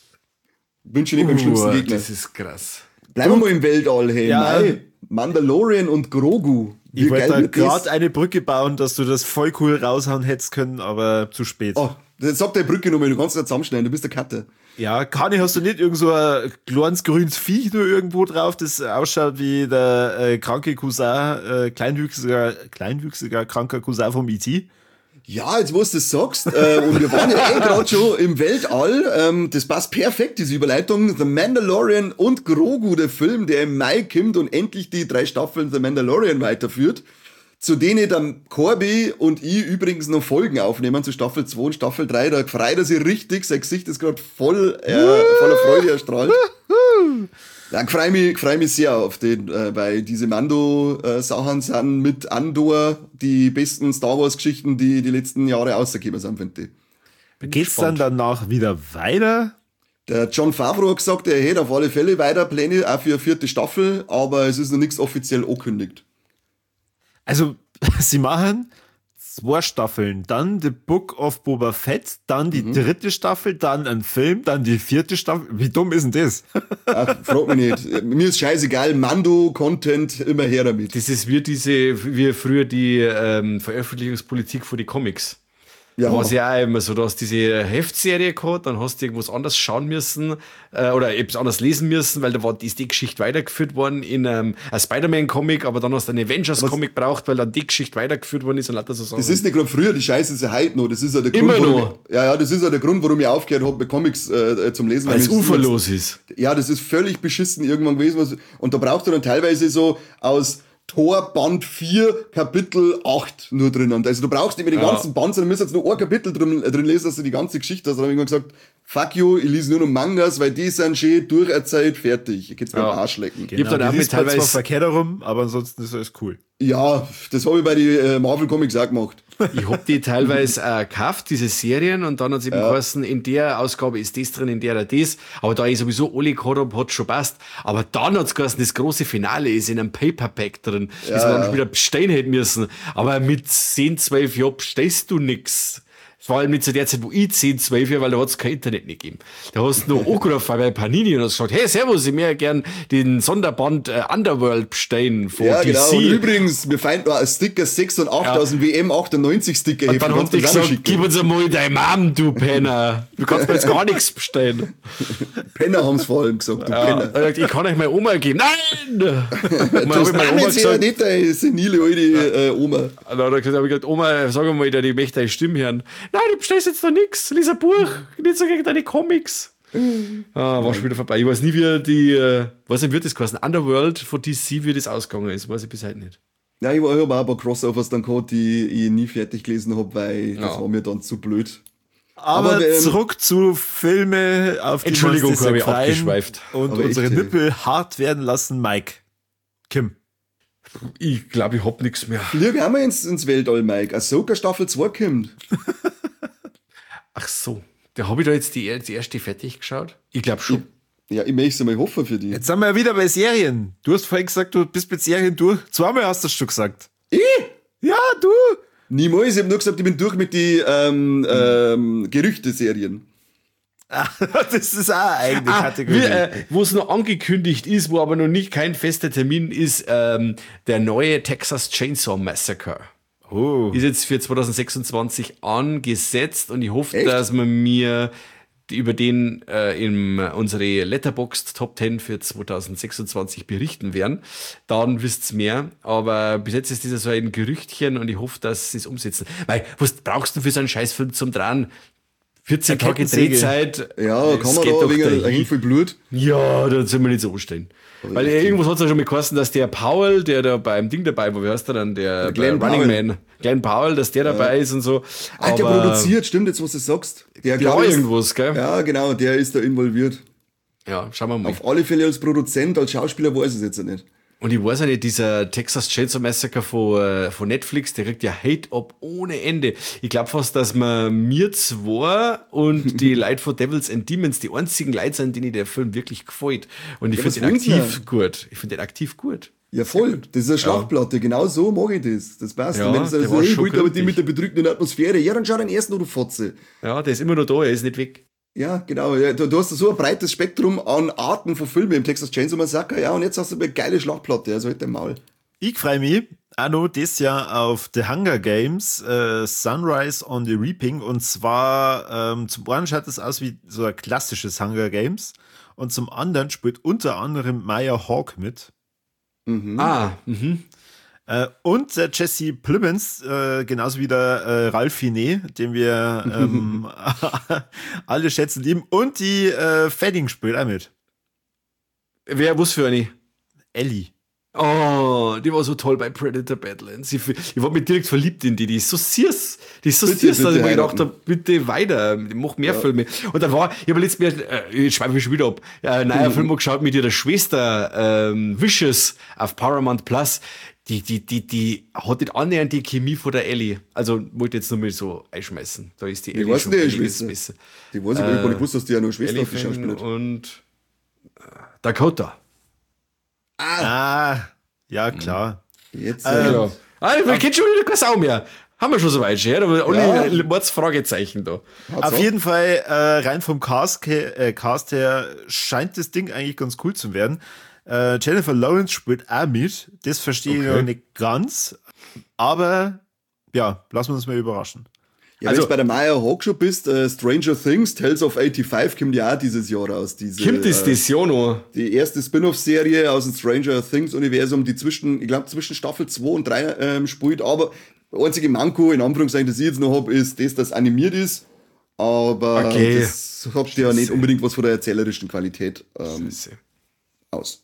Wünsche nicht beim schlimmsten Uh, Gegner. das ist krass. Bleiben wir mal im Weltall, hey. Ja. Mei, Mandalorian und Grogu. Wie Ich wollte geil da wird das? gerade eine Brücke bauen, dass du das voll cool raushauen hättest können, aber zu spät. Oh, jetzt sag der Brücke nochmal, du kannst nicht zusammenschneiden, du bist der Katte. Ja, Kani, hast du nicht irgend so ein kleines grünes Viech nur irgendwo drauf, das ausschaut wie der äh, kranke Cousin, äh, kleinwüchsiger, kleinwüchsiger, kranker Cousin vom E T? Ja, jetzt wo du das sagst, äh, und wir waren ja eh gerade schon im Weltall, ähm, das passt perfekt, diese Überleitung. The Mandalorian und Grogu, der Film, der im Mai kommt und endlich die drei Staffeln The Mandalorian weiterführt, zu denen dann Corby und ich übrigens noch Folgen aufnehmen, zu Staffel zwei und Staffel drei. Da freut er sich richtig, sein Gesicht ist gerade voll, äh, voller Freude erstrahlt. Ja, ich freue mich, freu mich sehr auf den, äh, weil diese Mando-Sachen sind mit Andor die besten Star Wars-Geschichten, die die letzten Jahre rausgekommen sind, finde ich. Geht's dann danach wieder weiter? Der John Favreau hat gesagt, er hätte auf alle Fälle weiter Pläne, auch für eine vierte Staffel, aber es ist noch nichts offiziell angekündigt. Also, sie machen zwei Staffeln, dann The Book of Boba Fett, dann die Mhm. dritte Staffel, dann ein Film, dann die vierte Staffel. Wie dumm ist denn das? Ach, frag mich nicht. Mir ist scheißegal, Mando-Content, immer her damit. Das ist wie diese, wie früher die ähm, Veröffentlichungspolitik für die Comics. Ja. War es ja auch immer so, du hast diese Heftserie gehabt, dann hast du irgendwas anderes schauen müssen äh, oder etwas anderes lesen müssen, weil da war ist die Geschichte weitergeführt worden in einem ein Spider-Man-Comic, aber dann hast du einen Avengers-Comic braucht, weil dann die Geschichte weitergeführt worden ist und lauter so Sachen. Das ist nicht gerade früher, die Scheiße ist ja heute noch. Das ist ja der Immer Grund, warum noch. Ich, ja, ja, das ist ja der Grund, warum ich aufgehört habe, mit Comics äh, zum Lesen. weil es ich- uferlos ist. Ja, das ist völlig beschissen irgendwann gewesen. Was, und da braucht er dann teilweise so aus Tor Band vier Kapitel acht nur drinnen. Also du brauchst nicht mehr den Ja. ganzen Band, sondern du musst jetzt nur ein Kapitel drin, äh, drin lesen, dass du die ganze Geschichte hast. Da habe ich irgendwann gesagt, fuck you, ich lese nur noch Mangas, weil die sind schön durcherzählt, fertig. Ich geht's mir Ja. am Arsch lecken. Ich hab dann auch die mit liest man zwar teilweise- verkehrt herum, aber ansonsten ist alles cool. Ja, das habe ich bei den äh, Marvel Comics auch gemacht. Ich hab die teilweise äh, gekauft, diese Serien, und dann hat es eben geheißen, in der Ausgabe ist das drin, in der das. Aber da ich sowieso alle gehabt habe, hat schon passt. Aber dann hat es geheißen, das große Finale ist in einem Paperpack drin, das man dann wieder bestellen hätte müssen. Aber mit zehn, zwölf Jahren bestellst du nix. Vor allem nicht zu der Zeit, wo ich zehn, zwölf Jahre, weil da hat es kein Internet nicht gegeben. Da hast du noch angerufen bei Panini und hast gesagt, hey, servus, ich möchte gern den Sonderband äh, Underworld bestellen von Ja, D C. genau. Und übrigens, mir feind noch ein Sticker sechs und acht Ja. aus dem W M achtundneunzig Sticker. Und dann hat die gesagt, gib uns einmal deine Mom, du Penner. Du kannst mir jetzt gar nichts bestellen. Penner haben's vor allem gesagt, du Ja, Penner. er hat gesagt, ich kann euch meine Oma geben. Nein! Mal Das habe ich meine Oma Oma ja gesagt. nicht deine senile alte äh, Oma. Und dann hat er gesagt, hab ich gesagt, Oma, sag mal, ich möchte deine Stimme hören. Nein, du bestellst jetzt da nichts. Lies ein Buch. Nicht so gegen deine Comics. Ah, war schon wieder vorbei. Ich weiß nie, wie die, äh, was wird das kosten? Underworld von D C, wie das ausgegangen ist. Weiß ich bis heute nicht. Ja, ich habe auch ein paar Crossovers dann gehabt, die ich nie fertig gelesen habe, weil das Ja. war mir dann zu blöd. Aber, Aber, ähm, zurück zu Filme, auf die Entschuldigung, wir uns habe ich freuen abgeschweift. und Aber unsere echt, ey. Nippel hart werden lassen, Mike. Kim. Ich glaube, ich hab nichts mehr. Fliegen haben wir ins, ins Weltall, Mike. Ahsoka Staffel zwei kommt. Ach so. Da habe ich da jetzt die, die erste fertig geschaut. Ich glaube schon. Ja, ich möchte es einmal hoffen für die. Jetzt sind wir ja wieder bei Serien. Du hast vorhin gesagt, du bist mit Serien durch. Zweimal hast du das schon gesagt. Ich? Ja, du. Niemals, ich habe nur gesagt, ich bin durch mit den ähm, ähm, Gerüchte-Serien. Das ist auch eine eigene Ah, Kategorie. wie, äh, wo es noch angekündigt ist, wo aber noch nicht kein fester Termin ist, ähm, der neue Texas Chainsaw Massacre. oh. Ist jetzt für zwanzig sechsundzwanzig angesetzt und ich hoffe, Echt? dass man mir über den äh, in unsere Letterboxd Top zehn für zwanzig sechsundzwanzig berichten werden, dann wisst's mehr. Aber bis jetzt ist dieser so ein Gerüchtchen und ich hoffe, dass sie es umsetzen. Weil, was brauchst du für so einen Scheißfilm zum Dran? vierzehn Tage Drehzeit. Ja, kann man da wegen ein viel Blut. Ja, da sind wir nicht so anstellen. Weil irgendwas hat es ja schon mal geheißen, dass der Paul, der da beim Ding dabei war, wie heißt der dann, der, der Glenn Running Powell. Man, Glenn Powell, dass der dabei ist und so. Ah, der Aber- produziert, stimmt jetzt, was du sagst. Der, Ja, glaub ich, ist- irgendwas, gell? Ja, genau, der ist da involviert. Ja, schauen wir mal. Auf alle Fälle als Produzent, als Schauspieler weiß ich es jetzt nicht. Und ich weiß ja nicht, dieser Texas Chainsaw Massacre von, äh, von Netflix, der kriegt ja Hate ab ohne Ende. Ich glaube fast, dass man mir zwei und die Leute von Devils and Demons die einzigen Leute sind, denen der Film wirklich gefällt. Und ich Ja, finde was den willst du aktiv gut. Ich finde den aktiv gut. Ja, voll. Das ist eine Schlachtplatte. Genau so mag ich das. Das passt. Ja, Und wenn es der also war schon gut, aber die gründlich. mit der bedrückenden Atmosphäre, ja, dann schau den ersten oder Fotze. Ja, der ist immer noch da, er ist nicht weg. Ja, genau. Ja, du, du hast so ein breites Spektrum an Arten von Filmen im Texas Chainsaw Massacre, ja, und jetzt hast du eine geile Schlachtplatte, also halt dein Maul. Ich freue mich auch noch dieses Jahr auf The Hunger Games, äh, Sunrise on the Reaping. Und zwar, ähm, zum einen schaut es aus wie so ein klassisches Hunger Games. Und zum anderen spielt unter anderem Maya Hawke mit. Ah, mhm. Äh, und der Jesse Plemons, äh, genauso wie der äh, Ralph Fiennes, den wir ähm, alle schätzen lieben. Und die äh, Fanning spielt auch mit. Wer was für eine? Ellie. Oh, die war so toll bei Predator Badlands. Ich, ich war mich direkt verliebt in die. Die ist so süß. Die ist so Bitte, süß, dass bitte ich mir gedacht heiraten. habe, bitte weiter, mach mehr Filme. Und dann war, ich habe letztens mir, äh, ich schreibe mich schon wieder ab, äh, ein neuer Film geschaut mit ihrer Schwester, ähm, Vicious auf Paramount Plus. Die, die, die, die hat nicht annähernd die Chemie von der Ellie. Also, wollte jetzt nur mal so einschmeißen. Da ist die Ellie Ich weiß schon nicht, die einiges Schwester. besser. Die weiß ich gar nicht, ich wusste, dass die ja noch eine Schwester Ellie auf die Schauspielerin Fanning und äh, Dakota. Ah, ja, klar. Jetzt, Ähm, äh, Ja. Ah, wir kennen schon wieder keine Sau mehr. Haben wir schon so weit, ja? Aber alle Ja. Mords Fragezeichen da. hat's Auf auch. jeden Fall, äh, rein vom Cast, ke- äh, Cast her, scheint das Ding eigentlich ganz cool zu werden. Äh, Jennifer Lawrence spielt auch mit. Das verstehe ich Okay. noch nicht ganz. Aber ja, lassen wir uns mal überraschen. Ja, Also- wenn du bei der Maya Hawke schon bist, äh, Stranger Things, Tales of fünfundachtzig kommt ja auch dieses Jahr raus. Diese, Kommt das äh, das ja noch? Die erste Spin-off-Serie aus dem Stranger Things-Universum, die zwischen, ich glaube, zwischen Staffel zwei und drei ähm, spielt. Aber einzige Manko, in Anführungszeichen, das ich jetzt noch habe, ist, dass das animiert ist. Aber Okay. das habt ihr ja nicht unbedingt was von der erzählerischen Qualität ähm, aus.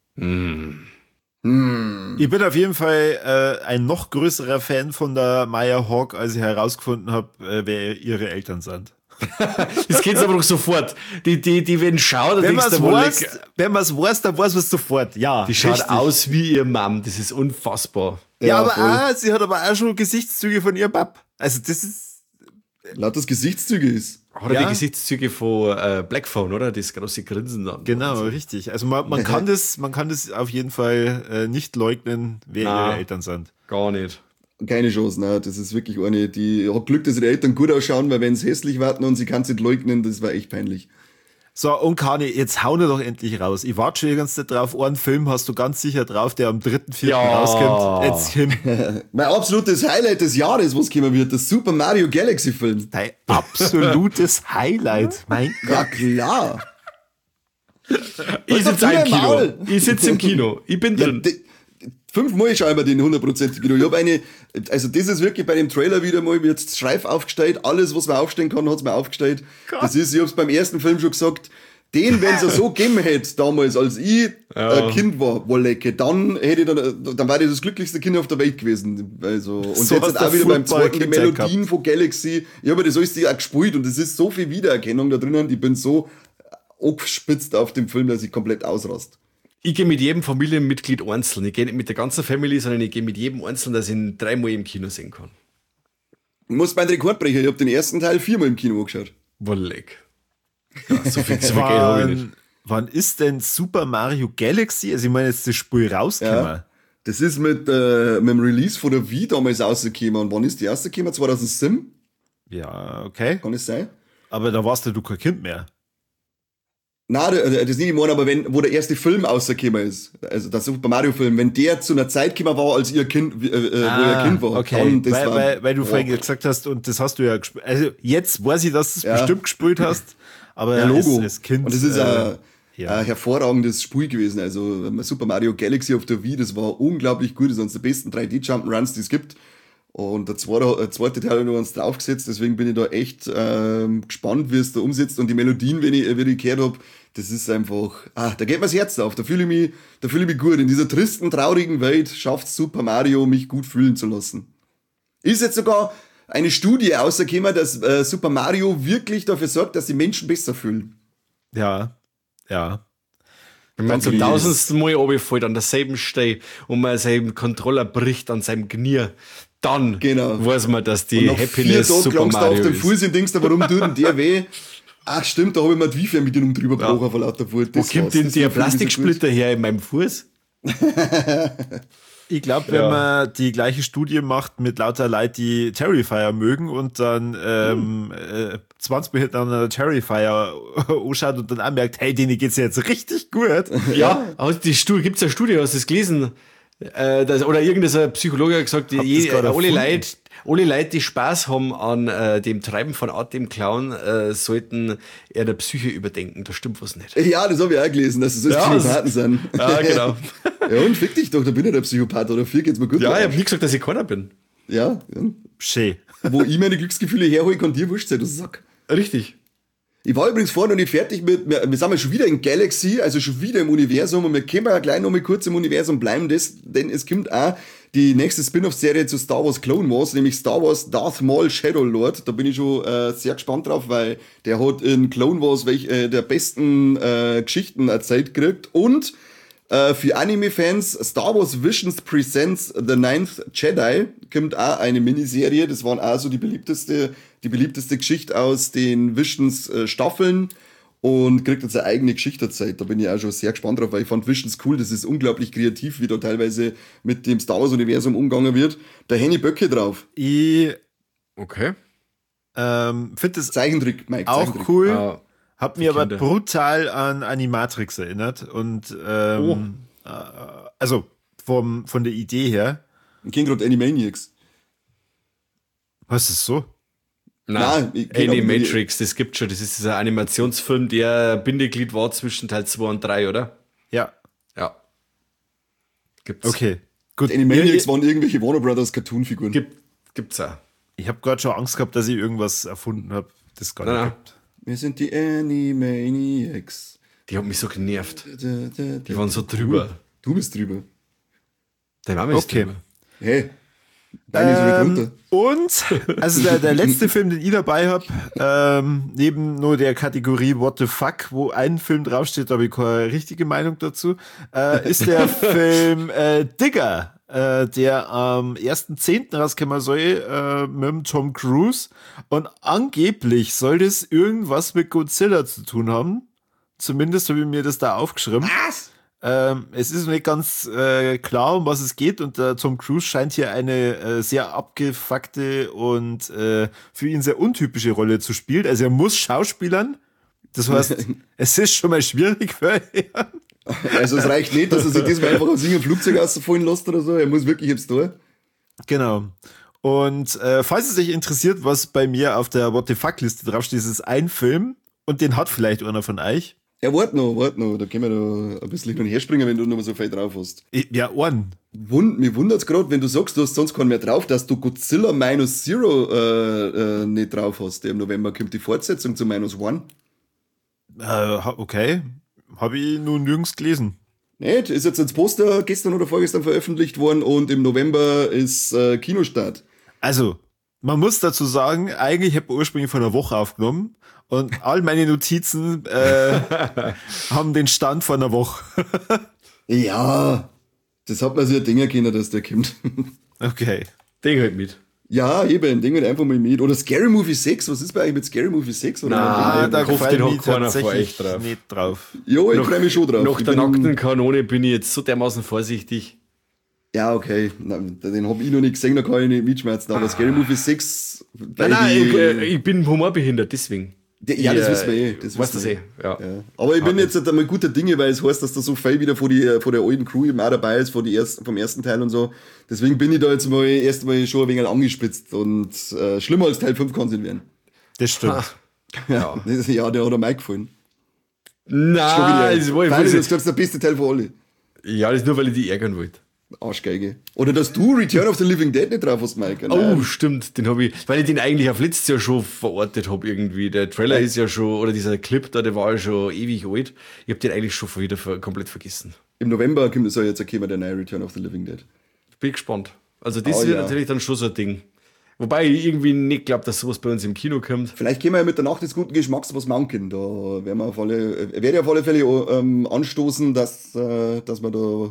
Ich bin auf jeden Fall äh, ein noch größerer Fan von der Maya Hawke, als ich herausgefunden habe, äh, wer ihre Eltern sind. Das geht aber doch sofort. Die, die, die werden schauen, da Wenn denkst man es du, wohl, weiß, wenn man's weiß, dann weiß man es sofort. Ja, die schaut richtig. aus wie ihr Mom. Das ist unfassbar. Ja, Ja, aber voll. auch, sie hat aber auch schon Gesichtszüge von ihrem Pap. Also das ist, Laut das Gesichtszüge ist. Hat er Ja. die Gesichtszüge von äh, Black Phone, oder? Das große Grinsen dann. genau, richtig. Also man, man kann das, man kann das auf jeden Fall äh, nicht leugnen, wer Na. ihre Eltern sind. Gar nicht. Keine Chance, ne? Das ist wirklich eine, die hat Glück, dass ihre Eltern gut ausschauen, weil wenn sie hässlich warten und sie kann es nicht leugnen, das war echt peinlich. So, und Kani, jetzt hau dir doch endlich raus. Ich warte schon die ganze Zeit drauf. Einen Film hast du ganz sicher drauf, der am dritten vierten Ja. rauskommt. Jetzt hin. Mein absolutes Highlight des Jahres, was kommen wird, das Super Mario Galaxy Film. Dein absolutes Highlight. Mein Gott. Ja, klar. Ich doch sitze du im im Kino. Maul. Ich sitze im Kino. Ich bin Ja, drin. die, fünfmal schaue ich mir den hundertprozentig Kino. Ich habe eine, also das ist wirklich bei dem Trailer wieder mal jetzt Schreif aufgestellt. Alles, was man aufstellen kann, hat's mir aufgestellt. Das ist, ich hab's beim ersten Film schon gesagt, den, wenn es so gegeben hätte, damals, als ich Ja. ein Kind war, Wollecke, dann hätte ich dann, dann war ich das glücklichste Kind auf der Welt gewesen. Also, und So jetzt hast halt auch du wieder beim zweiten, die Football-Kindheit Melodien von Galaxy. Ich habe das alles ja auch gespielt und es ist so viel Wiedererkennung da drinnen. Ich bin so angespitzt auf dem Film, dass ich komplett ausrast. Ich gehe mit jedem Familienmitglied einzeln. Ich gehe nicht mit der ganzen Family, sondern ich gehe mit jedem einzeln, dass ich ihn dreimal im Kino sehen kann. Ich muss meinen Rekord brechen. Ich habe den ersten Teil viermal im Kino angeschaut. Wollig. Ja, so viel, so viel Geld habe ich nicht. Wann, wann ist denn Super Mario Galaxy? Also ich meine, jetzt das Spiel rausgekommen. Ja. Das ist mit, äh, mit dem Release von der Wii damals rausgekommen. Und wann ist die erste gekommen? zweitausendsieben? Ja, okay. Kann es sein? Aber da warst du kein Kind mehr. Nein, das ist nicht immer, aber wenn, wo der erste Film rausgekommen ist, also der Super Mario Film, wenn der zu einer Zeit gekommen war, als ihr Kind, äh, äh, wo ihr Kind war, okay. dann das weil, war, weil, weil du oh. vorhin gesagt hast, und das hast du ja gespielt. Also jetzt weiß ich, dass du es Ja. bestimmt gespielt hast, aber Ja, Logo. als, als Kind. Und es ist äh, ein, ja. ein hervorragendes Spiel gewesen. Also Super Mario Galaxy auf der Wii, das war unglaublich gut. Das ist eines der besten drei D-Jump'n'Runs, die es gibt. Und der zweite, der zweite Teil hat noch uns draufgesetzt, deswegen bin ich da echt ähm, gespannt, wie es da umsetzt. Und die Melodien, wenn ich, wenn ich gehört habe, das ist einfach, ah, da geht mir das Herz auf, da fühle ich mich, da fühle ich mich gut. In dieser tristen, traurigen Welt schafft Super Mario, mich gut fühlen zu lassen. Ist jetzt sogar eine Studie rausgekommen, dass äh, Super Mario wirklich dafür sorgt, dass die Menschen besser fühlen. Ja, ja. Wenn man Danke, zum Lies. tausendsten Mal runterfällt, an derselben Stelle und man seinen Controller bricht an seinem Knie, dann Genau. weiß man, dass die Und nach Happiness vier Tagen Super klangst du auf Mario den ist. Fuß und denkst dir, warum tut denn der weh? Ach stimmt, da habe ich mir die Wi-Fi-Bedienung drüber gebrochen von lauter Wut. Wo kommt denn der Plastiksplitter her in meinem Fuß? Ich glaube, wenn Ja. man die gleiche Studie macht mit lauter Leuten, die Terrifier mögen und dann ähm, äh, zwanzig Minuten an einer Terrifier anschaut und dann anmerkt, hey, denen geht's jetzt richtig gut. Ja, aber die Studie, gibt's eine Studie, hast du das gelesen? Äh, das, oder irgendein Psychologe hat gesagt, Hab je, das gerade alle erfunden. Leute, alle Leute, die Spaß haben an äh, dem Treiben von Art dem Clown, äh, sollten eher der Psyche überdenken. Da stimmt was nicht. Ja, das habe ich auch gelesen, dass es das Ja, Psychopathen das- sind. Ja, genau. Ja, und fick dich doch, da bin ich der Psychopath, oder vier geht's mir gut. Ja, du ich habe Arsch. nie gesagt, dass ich keiner bin. ja, ja. Schön. Wo ich meine Glücksgefühle herhole, kann dir wurscht sein, du Sack. Richtig. Ich war übrigens vorhin noch nicht fertig mit, wir, wir sind ja schon wieder in Galaxy, also schon wieder im Universum und wir können ja gleich noch mal kurz im Universum bleiben, das, denn es kommt auch die nächste Spin-off-Serie zu Star Wars Clone Wars, nämlich Star Wars Darth Maul Shadow Lord. Da bin ich schon äh, sehr gespannt drauf, weil der hat in Clone Wars welche äh, der besten äh, Geschichten erzählt gekriegt und äh, für Anime-Fans, Star Wars Visions Presents The Ninth Jedi kommt auch eine Miniserie. Das waren auch so die beliebteste, die beliebteste Geschichte aus den Visions äh, Staffeln und kriegt jetzt eine eigene Geschichte erzählt. Da bin ich auch schon sehr gespannt drauf, weil ich fand Visions cool. Das ist unglaublich kreativ, wie da teilweise mit dem Star Wars-Universum umgegangen wird. Da hätte ich Böcke drauf. Ich Okay. ähm, finde es Zeichentrick, Mike. auch Zeichentrick. cool. Ah, Hab mir aber Kinder. brutal an Animatrix erinnert und ähm, äh, also vom, von der Idee her. Ich kenne gerade Animaniacs. Was ist so? Nein, Nein, ich kenn auch Animatrix, das gibt schon. Das ist dieser Animationsfilm, der Bindeglied war zwischen Teil zwei und drei, oder? Ja, Ja. Gibt's. okay. Gut. Die Animaniacs ich waren irgendwelche Warner Brothers Cartoon-Figuren. Gibt, gibt's auch. ich habe gerade schon Angst gehabt, dass ich irgendwas erfunden habe, das gar Nein, nicht nein. gibt. Wir sind die Animaniacs. Die haben mich so genervt. Die Die waren so drüber. Du bist drüber. Der Mama ist Okay. drüber. Hey, deine ist Ähm, runter. und, also der, der letzte Film, den ich dabei habe, ähm, neben nur der Kategorie What the fuck, wo ein Film draufsteht, da habe ich keine richtige Meinung dazu, äh, ist der Film äh, Digger, äh, der am ersten zehnten rauskommen soll, äh, mit dem Tom Cruise. Und angeblich soll das irgendwas mit Godzilla zu tun haben. Zumindest habe ich mir das da aufgeschrieben. Was? Ähm, es ist noch nicht ganz äh, klar, um was es geht, und der Tom Cruise scheint hier eine äh, sehr abgefuckte und äh, für ihn sehr untypische Rolle zu spielen. Also er muss schauspielern. Das heißt, es ist schon mal schwierig für ihn. Also es reicht nicht, dass er sich diesmal einfach aus irgendeinem Flugzeug ausfallen lässt oder so. Er muss wirklich jetzt tun. Genau. Und äh, falls es sich interessiert, was bei mir auf der What the Fuck-Liste draufsteht, ist es ein Film und den hat vielleicht einer von euch. Ja, warte noch, warte noch. Da können wir da ein bisschen hin und her springen, wenn du noch mal so viel drauf hast. Ich- Ja, Ohren. Wund, mir wundert's gerade, wenn du sagst, du hast sonst keinen mehr drauf, dass du Godzilla Minus Zero äh, äh, nicht drauf hast. Im November kommt die Fortsetzung zu Minus One. Äh, ha- okay. Habe ich nun nirgends gelesen. Nicht? Ist jetzt als Poster gestern oder vorgestern veröffentlicht worden und im November ist äh, Kinostart. Also, man muss dazu sagen, eigentlich habe ich ursprünglich vor einer Woche aufgenommen und all meine Notizen äh, haben den Stand von einer Woche. Ja, das hat man sich ja denken können, dass der kommt. Okay. Den halt mit. Ja, eben, Ding halt einfach mal mit. Oder Scary Movie six, was ist bei euch mit Scary Movie six? Oder Na, Ah, da ich hoffe, gefällt den mir hat keiner von tatsächlich euch drauf. nicht drauf. Jo, ich freue mich schon drauf. Nach Ich der bin- nackten Kanone bin ich jetzt so dermaßen vorsichtig. Ja, okay. Na, den hab ich noch nicht gesehen, da kann ich nicht mitschmerzen. Aber Scary Movie six... Nein, nein, ich, äh, ich bin humorbehindert, deswegen. Ja, das Ich, wissen wir eh. äh, Das weißt wissen das wir eh, ja. Ja. Aber ich bin jetzt halt einmal guter Dinge, weil es heißt, dass da so viel wieder von, die, von der alten Crew eben auch dabei ist, von die ersten, vom ersten Teil und so. Deswegen bin ich da jetzt mal erst mal schon ein wenig angespitzt und äh, schlimmer als Teil fünf kann es nicht werden. Das stimmt. Ja, das, ja der hat mir gefallen. Nein, das war ich Weil weiß das nicht. ist der beste Teil von alle. Ja, das ist nur, weil ich die ärgern wollte. Arschgeige. Oder dass du Return of the Living Dead nicht drauf hast, Mike. Oh, Nein. stimmt, den habe ich, weil ich den eigentlich auf letztes Jahr schon verortet habe irgendwie. Der Trailer ist ja schon, oder dieser Clip da, der war ja schon ewig alt. Ich habe den eigentlich schon wieder ver- komplett vergessen. Im November kommt es ja jetzt okay, der neue Return of the Living Dead. Bin gespannt. Also das Oh, wird ja. natürlich dann schon so ein Ding. Wobei ich irgendwie nicht glaube, dass sowas bei uns im Kino kommt. Vielleicht können wir ja mit der Nacht des guten Geschmacks was machen. Da werden wir auf alle, werde ich auf alle Fälle ähm, anstoßen, dass, äh, dass wir da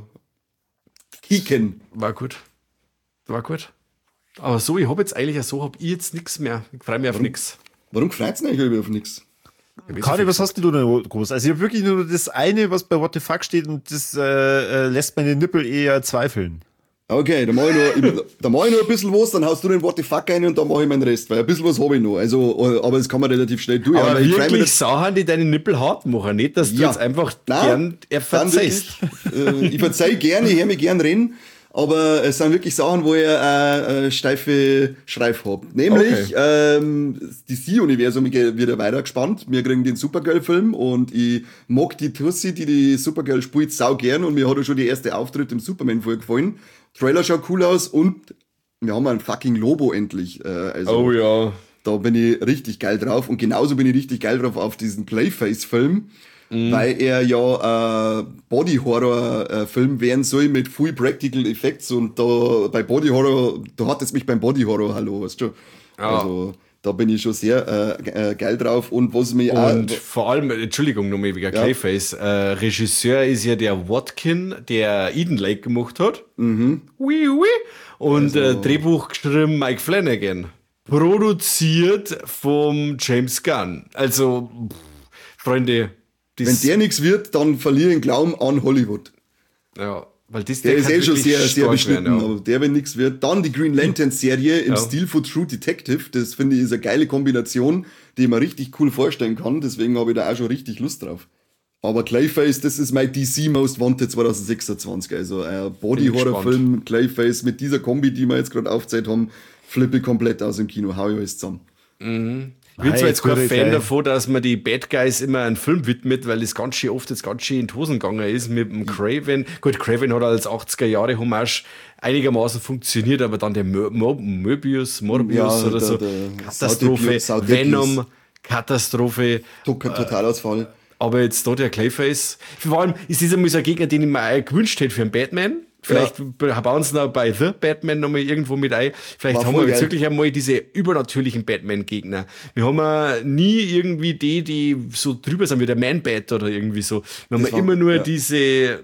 kicken. War gut. War gut. Aber so, ich habe jetzt eigentlich ja so, habe ich jetzt nichts mehr. Ich freue mich auf nichts. Warum freut es eigentlich auf nichts? Kari, was hast du denn groß? Also ich habe wirklich nur das eine, was bei What the Fuck steht und das äh, äh, lässt meine Nippel eher zweifeln. Okay, da mach ich noch, ich, da mach ich noch ein bisschen was, dann haust du den What the Fuck rein und dann mache ich meinen Rest, weil ein bisschen was habe ich noch. Also, aber das kann man relativ schnell durch. Aber ich freu mich wirklich nicht- Sachen, die deine Nippel hart machen. Nicht, dass du Ja. jetzt einfach Nein, gern er dann verzeihst. wirklich, äh, ich verzeih gern, ich höre mich gern reden, aber es sind wirklich Sachen, wo ich äh, äh, steife Schreif hab. Nämlich, ähm, das D C-Universum geht wieder weiter gespannt. Wir kriegen den Supergirl-Film und ich mag die Tussi, die die Supergirl spielt, sau gern und mir hat ja schon die erste Auftritt im Superman-Fall gefallen. Trailer schaut cool aus und wir haben einen fucking Lobo endlich. Äh, also, Oh ja. da bin ich richtig geil drauf. Und genauso bin ich richtig geil drauf auf diesen Clayface-Film, weil er ja äh, Body-Horror-Film werden soll mit viel Practical Effects. Und da bei Body-Horror, da hat es mich beim Body-Horror, hallo, weißt du? Ja. Also da bin ich schon sehr äh, äh, geil drauf. Und was mir Und auch... vor allem, Entschuldigung, nochmal wegen Clayface, äh, Regisseur ist ja der Watkin, der Eden Lake gemacht hat. Mhm. Oui, oui. Und äh, Drehbuch geschrieben Mike Flanagan. Produziert vom James Gunn. Also, pff, Freunde, das, Wenn der nichts wird, dann verliere ich den Glauben an Hollywood. ja, weil das Der ist kann eh schon wirklich sehr, sehr stark beschnitten, werden, ja. aber der, wenn nichts wird. Dann die Green Lantern-Serie im Ja. Stil von True Detective. Das finde ich ist eine geile Kombination, die ich mir richtig cool vorstellen kann. Deswegen habe ich da auch schon richtig Lust drauf. Aber Clayface, das ist mein D C Most Wanted zwanzig sechsundzwanzig. Also ein Body-Horror-Film, Clayface mit dieser Kombi, die wir jetzt gerade aufgezeigt haben, flippe ich komplett aus dem Kino, hau ich alles zusammen. Ich bin zwar jetzt kein gute Fan Idee. davon, dass man die Bad Guys immer einen Film widmet, weil das ganz schön oft jetzt ganz schön in die Hosen gegangen ist mit dem Craven. Gut, Craven hat als achtziger Jahre Hommage einigermaßen funktioniert, aber dann der Mo Mo Möbius, Morbius Ja, oder der- so. der Katastrophe, Saudebius- Saudebius. Venom, Katastrophe. Total- Totalausfall. Aber jetzt da der Clayface. Vor allem ist dieser mal so ein Gegner, den ich mir auch gewünscht hätte für einen Batman. Vielleicht ja. bauen sie noch bei The Batman nochmal irgendwo mit ein. Vielleicht War haben voll wir jetzt geil. wirklich einmal diese übernatürlichen Batman-Gegner. Wir haben ja nie irgendwie die, die so drüber sind wie der Man-Bat oder irgendwie so. Wir haben Das ja war- immer nur ja. diese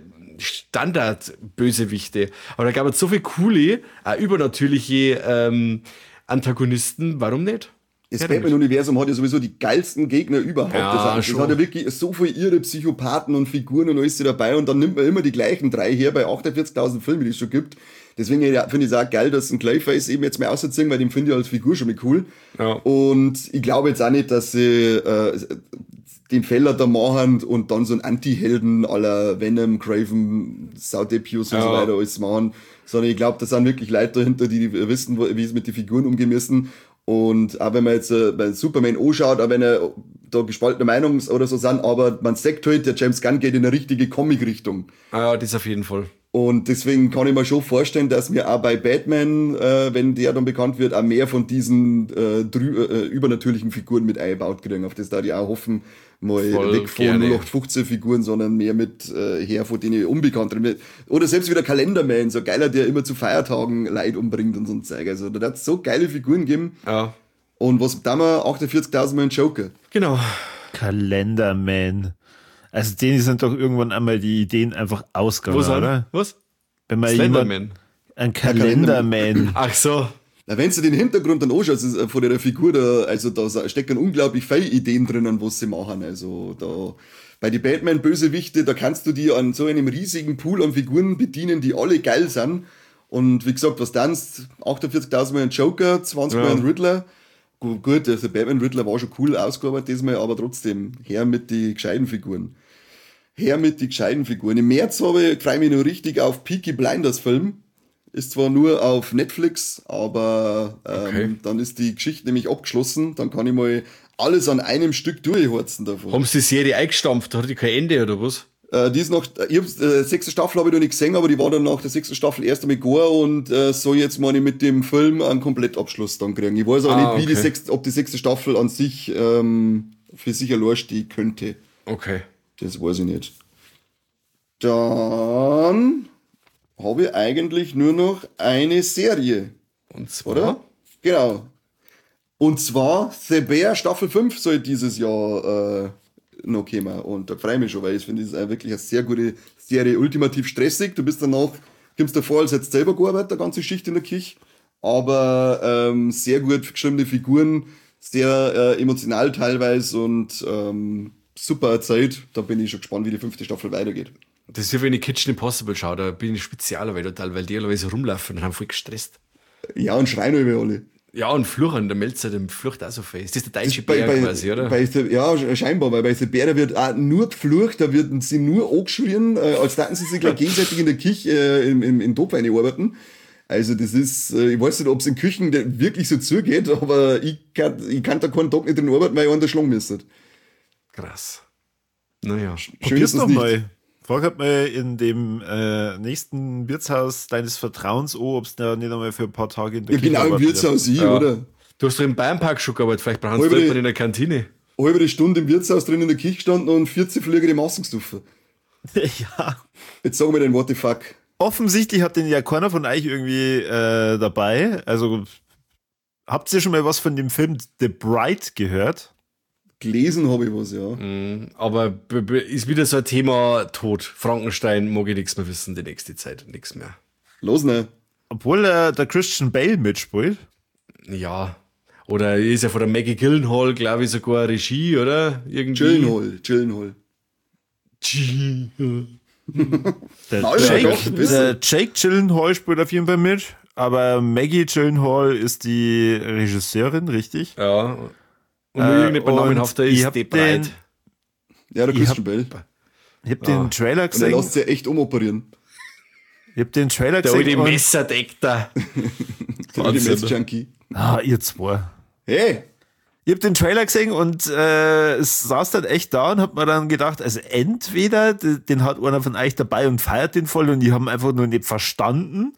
Standard-Bösewichte. Aber da gab es so viele coole, auch übernatürliche ähm, Antagonisten. Warum nicht? Das Ja, damit. Batman-Universum hat ja sowieso die geilsten Gegner überhaupt. Ja, das, hat, das schon. hat ja wirklich so viele irre Psychopathen und Figuren und alles dabei und dann nimmt man immer die gleichen drei her bei achtundvierzigtausend Filmen, die es schon gibt. Deswegen ja, finde ich es auch geil, dass ein Clayface eben jetzt mal ausziehen, weil den finde ich als Figur schon mal cool. Ja. Und ich glaube jetzt auch nicht, dass sie äh, den Fehler da machen und dann so einen Anti-Helden aller Venom, Craven, Saudepius und Ja. so weiter alles machen, sondern ich glaube, da sind wirklich Leute dahinter, die wissen, wo- wie es mit den Figuren umgehen müssen. Und auch wenn man jetzt äh, bei Superman anschaut, auch wenn er da gespaltene Meinung oder so sind, aber man sagt halt, der James Gunn geht in eine richtige Comic-Richtung. Ah, ja, das auf jeden Fall. Und deswegen kann ich mir schon vorstellen, dass wir auch bei Batman, äh, wenn der dann bekannt wird, auch mehr von diesen äh, drü- äh, übernatürlichen Figuren mit eingebaut kriegen. Auf das da die auch hoffen, mal Voll weg von gerne. null acht fünfzehn Figuren, sondern mehr mit äh, her von denen Unbekannteren. Oder selbst wie der Kalenderman, so geiler, der immer zu Feiertagen Leid umbringt und so ein Zeug. Also da hat es so geile Figuren gegeben. Ja, Und was da mal achtundvierzigtausend Mal ein Joker. genau. Kalenderman. Also denen sind doch irgendwann einmal die Ideen einfach ausgegangen, Wo sind? oder? Was? Wenn man Slenderman. jemand, ein Kalenderman. Ach so. Na, wenn du den Hintergrund dann anschaust, ist, äh, von der Figur, da, also da stecken unglaublich viele Ideen drinnen, was sie machen. Also da, bei die Batman-Bösewichte, da kannst du die an so einem riesigen Pool an Figuren bedienen, die alle geil sind. Und wie gesagt, was dann? achtundvierzigtausend Mal ein Joker, zwanzig Mal Ja. ein Riddler. Gu- Gut, also Batman-Riddler war schon cool ausgearbeitet diesmal, aber trotzdem, her mit die gescheiten Figuren. Her mit die gescheiten Figuren. Im März habe ich, freue mich noch richtig auf Peaky Blinders Film. Ist zwar nur auf Netflix, aber ähm, Okay. dann ist die Geschichte nämlich abgeschlossen. Dann kann ich mal alles an einem Stück durchhorzen davon. Haben sie die Serie eingestampft? Hat die kein Ende oder was? Äh, die ist noch, ich hab's, äh, sechste Staffel habe ich noch nicht gesehen, aber die war dann nach der sechsten Staffel erst einmal gar und äh, soll jetzt meine mit dem Film einen Komplettabschluss dann kriegen. Ich weiß aber Ah, nicht, wie okay. die sechste, ob die sechste Staffel an sich ähm, für sich allein stehen könnte. Okay. Das weiß ich nicht. Dann habe ich eigentlich nur noch eine Serie, Und zwar? oder? Genau. Und zwar The Bear Staffel fünf soll dieses Jahr äh, noch kommen. Und da freue ich mich schon, weil ich finde, das ist auch wirklich eine sehr gute Serie, ultimativ stressig. Du bist danach, kommst dir vor, als hättest du selber gearbeitet, der ganze Schicht in der Kirche. Aber ähm, sehr gut geschriebene Figuren, sehr äh, emotional teilweise und ähm, super Zeit. Da bin ich schon gespannt, wie die fünfte Staffel weitergeht. Das ist ja, wenn ich Kitchen Impossible schaue, da bin ich Spezialer, total, weil die alle so rumlaufen und haben voll gestresst. Ja, und schreien über alle. Ja, und Fluchen, der Melzer, der flucht auch so viel. Das ist der deutsche bei, Bär bei, quasi, oder? Bei, The- ja, scheinbar, weil bei The Bear, da wird auch nur geflucht, da werden sie nur angeschrien, äh, als hätten sie sich gleich gegenseitig in der Küche äh, im, im, im Top arbeiten. Also das ist, äh, ich weiß nicht, ob es in Küchen de- wirklich so zugeht, aber ich kann, ich kann da keinen Tag nicht drin arbeiten, weil ich einen da schlagen müsste. Krass. Naja. Schön Probier's ist das doch nicht. mal. Frag halt mal in dem äh, nächsten Wirtshaus deines Vertrauens an, ob es da nicht einmal für ein paar Tage in der Ja, Küche genau im arbeiten Wirtshaus, ich, Ja. oder? Du hast doch im Bayernpark schon gearbeitet, vielleicht brauchen sie Halbe- jemanden in der Kantine. Halbe Stunde im Wirtshaus drin in der Küche gestanden und vierzig Flüge die Masken gestufen. darf. Ja. Jetzt sagen wir den What the fuck. Offensichtlich hat den ja keiner von euch irgendwie äh, dabei. Also habt ihr schon mal was von dem Film The Bride gehört? Gelesen habe ich was, ja. Mhm. Aber b- b- ist wieder so ein Thema Tod. Frankenstein mag ich nichts mehr wissen, die nächste Zeit. Nichts mehr. Los, ne? Obwohl äh, der Christian Bale mitspielt. Ja. Oder ist ja von der Maggie Gyllenhaal, glaube ich, sogar Regie, oder? Irgendwie. Chillenhol, Chillenhol. Der, Alter, Jake, doch, ein bisschen. der Jake Gyllenhaal spielt auf jeden Fall mit. Aber Maggie Gyllenhaal ist die Regisseurin, richtig? Ja. Und nur Äh, irgendjemand und namenhafter ich ist hab die Breit. den- Ja, der Ich Christian Bale. Ich hab den Trailer Und er gesehen. lässt sich echt umoperieren. Ich hab den Trailer Der gesehen. alte und- Messerdeckter. Der Wahnsinn. Mess-Junkie. Ah, ihr zwei. Hey! Ich hab den Trailer gesehen und äh, es saß dann echt da und hab mir dann gedacht, also entweder d- den hat einer von euch dabei und feiert den voll und die haben einfach nur nicht verstanden,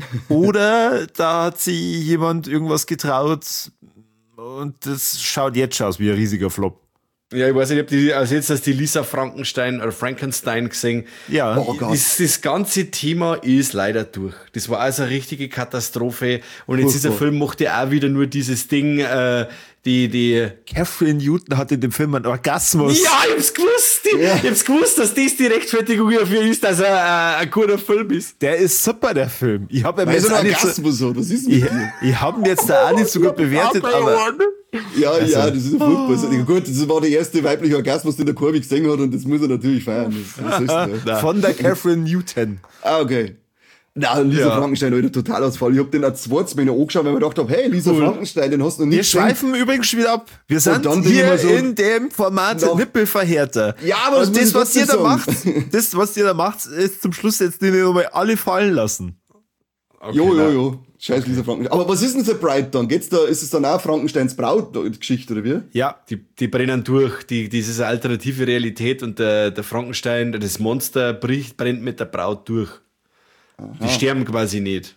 oder da hat sich jemand irgendwas getraut und das schaut jetzt schon aus wie ein riesiger Flop. Ja, ich weiß nicht, ich hab die, also jetzt hast die Lisa Frankenstein oder Frankenstein gesehen. Ja, Oh Gott. Das, das ganze Thema ist leider durch. Das war also eine richtige Katastrophe. Und jetzt dieser Furchtbar. Film macht ja auch wieder nur dieses Ding, äh, die, die, Catherine Newton hat in dem Film einen Orgasmus. ja, ich hab's gewusst, ich, Ja. ich hab's gewusst, dass das die Rechtfertigung dafür ist, dass er äh, ein guter Film ist. Der ist super, der Film. Ich habe ihn Weil jetzt so auch ein nicht so, Orgasmus hat, was ist denn ich, mit dir? ich hab ihn jetzt da auch nicht so gut bewertet, aber Ja, Also- ja, das ist ja furchtbar. Also, gut, das war der erste weibliche Orgasmus, den der Korbi gesehen hat und das muss er natürlich feiern. Das, das heißt, ja. von der Catherine Newton. Ah, okay. Na, Lisa Ja. Frankenstein, Alter, Totalausfall. Ich hab den als zweites Mal noch angeschaut, weil ich mir gedacht habe, hey, Lisa Frankenstein, den hast du noch nicht Wir schweifen übrigens schon wieder ab. Wir sind dann bin ich hier mal so- in dem Format Noch- Nippelverhärter. Ja, aber das und muss das, ich was ihr da trotzdem macht, das, was ihr da macht, ist zum Schluss jetzt nicht nochmal alle fallen lassen. Okay, Jo, jo, na. jo. Scheiß Lisa Frankenstein. Aber was ist denn so Bride dann? Geht's da, ist es dann auch Frankensteins Braut-Geschichte, oder wie? Ja, Die, die brennen durch, die, diese alternative Realität und der, der Frankenstein, das Monster bricht, brennt mit der Braut durch. Die sterben quasi nicht.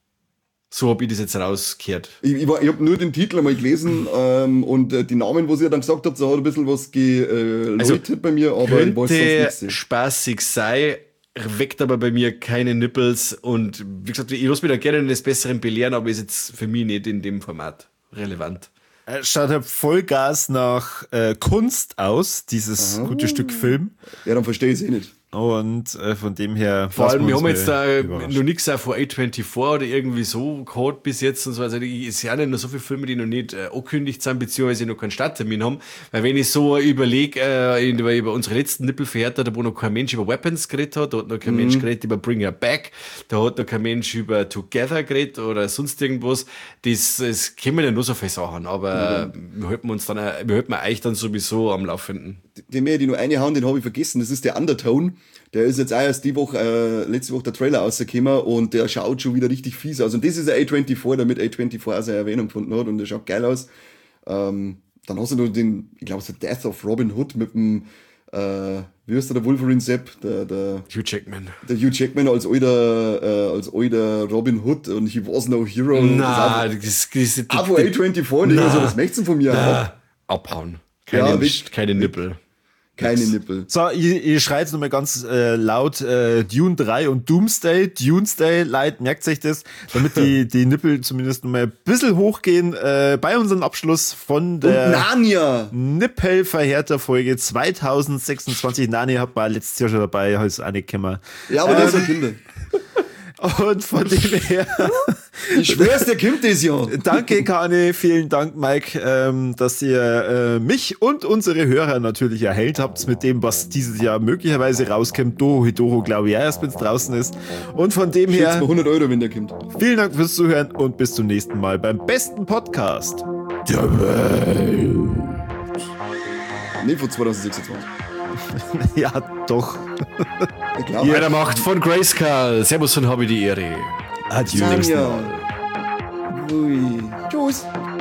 So hab ich das jetzt rausgehört. Ich, ich, war- ich habe nur den Titel einmal gelesen ähm, und äh, die Namen, wo ihr dann gesagt habt, so hat ein bisschen was geläutet Also, bei mir, aber ich weiß sonst Könnte nichts. sehen. spaßig sein, weckt aber bei mir keine Nippels und wie gesagt, ich lasse mich da gerne eines Besseren belehren, aber ist jetzt für mich nicht in dem Format relevant. er schaut halt Vollgas nach äh, Kunst aus, dieses gute Stück Film. Ja, dann verstehe ich es eh nicht. Und äh, von dem her. Vor allem, wir haben jetzt da da noch nichts auch von A vierundzwanzig oder irgendwie so gehabt bis jetzt und so. Also ich sehe auch nicht noch so viele Filme, die noch nicht äh, angekündigt sind, beziehungsweise noch keinen Starttermin haben. Weil wenn ich so überlege, äh, über, über unsere letzten Nippelverhärter, da wo noch kein Mensch über Weapons geredet hat, da hat noch kein Mensch geredet über Bring Her Back, da hat noch kein Mensch über Together geredet oder sonst irgendwas. Das, das kommen ja nur so viele Sachen, aber wir halten uns dann, auch- wir halten euch dann sowieso am Laufenden. Den mehr, die nur eine hauen, den habe ich vergessen. Das ist der Undertone. Der ist jetzt auch erst die Woche, äh, letzte Woche der Trailer rausgekommen und der schaut schon wieder richtig fies aus. Und das ist ein A vierundzwanzig, damit A vierundzwanzig auch seine Erwähnung gefunden hat und der schaut geil aus. Ähm, Dann hast du noch den, ich glaube, so Death of Robin Hood mit dem, äh, wie heißt der, der Wolverine Sepp? Der, der, Hugh Jackman. Der Hugh Jackman als alter, äh, als alter Robin Hood und he was no hero. Na, das ist das, A V A vierundzwanzig, nicht also, was möchtest du von mir? Na, abhauen. Keine, Ja, weg. keine Nippel. Keine Nippel. So, ihr, ihr schreit nochmal ganz äh, laut äh, Dune drei und Doomsday. Doomsday, Leute, merkt sich das, damit die, die Nippel zumindest nochmal ein bisschen hochgehen. Äh, bei unserem Abschluss von Und der Narnia! Nippelverhärter Folge zwanzig sechsundzwanzig. Narnia hat man letztes Jahr schon dabei, heißt auch nicht gekommen. Ja, aber Ähm, das ist ein Kinder. Und von dem her, Ich schwör's, der kommt das Jahr. danke Kane, vielen Dank Mike, ähm, dass ihr äh, mich und unsere Hörer natürlich erhellt habt mit dem, was dieses Jahr möglicherweise rauskommt. Doro Hidoro glaube ich ja erst, wenn es draußen ist. Und von dem Jetzt mal her, hundert Euro, wenn der kommt. vielen Dank fürs Zuhören und bis zum nächsten Mal beim besten Podcast der Welt. Nee, von zwanzig sechsundzwanzig. Ja, doch. Ja, klar. Bei der Macht von Grayskull. Servus und habe die Ehre. Adieu. Narnia. Ui. Tschüss.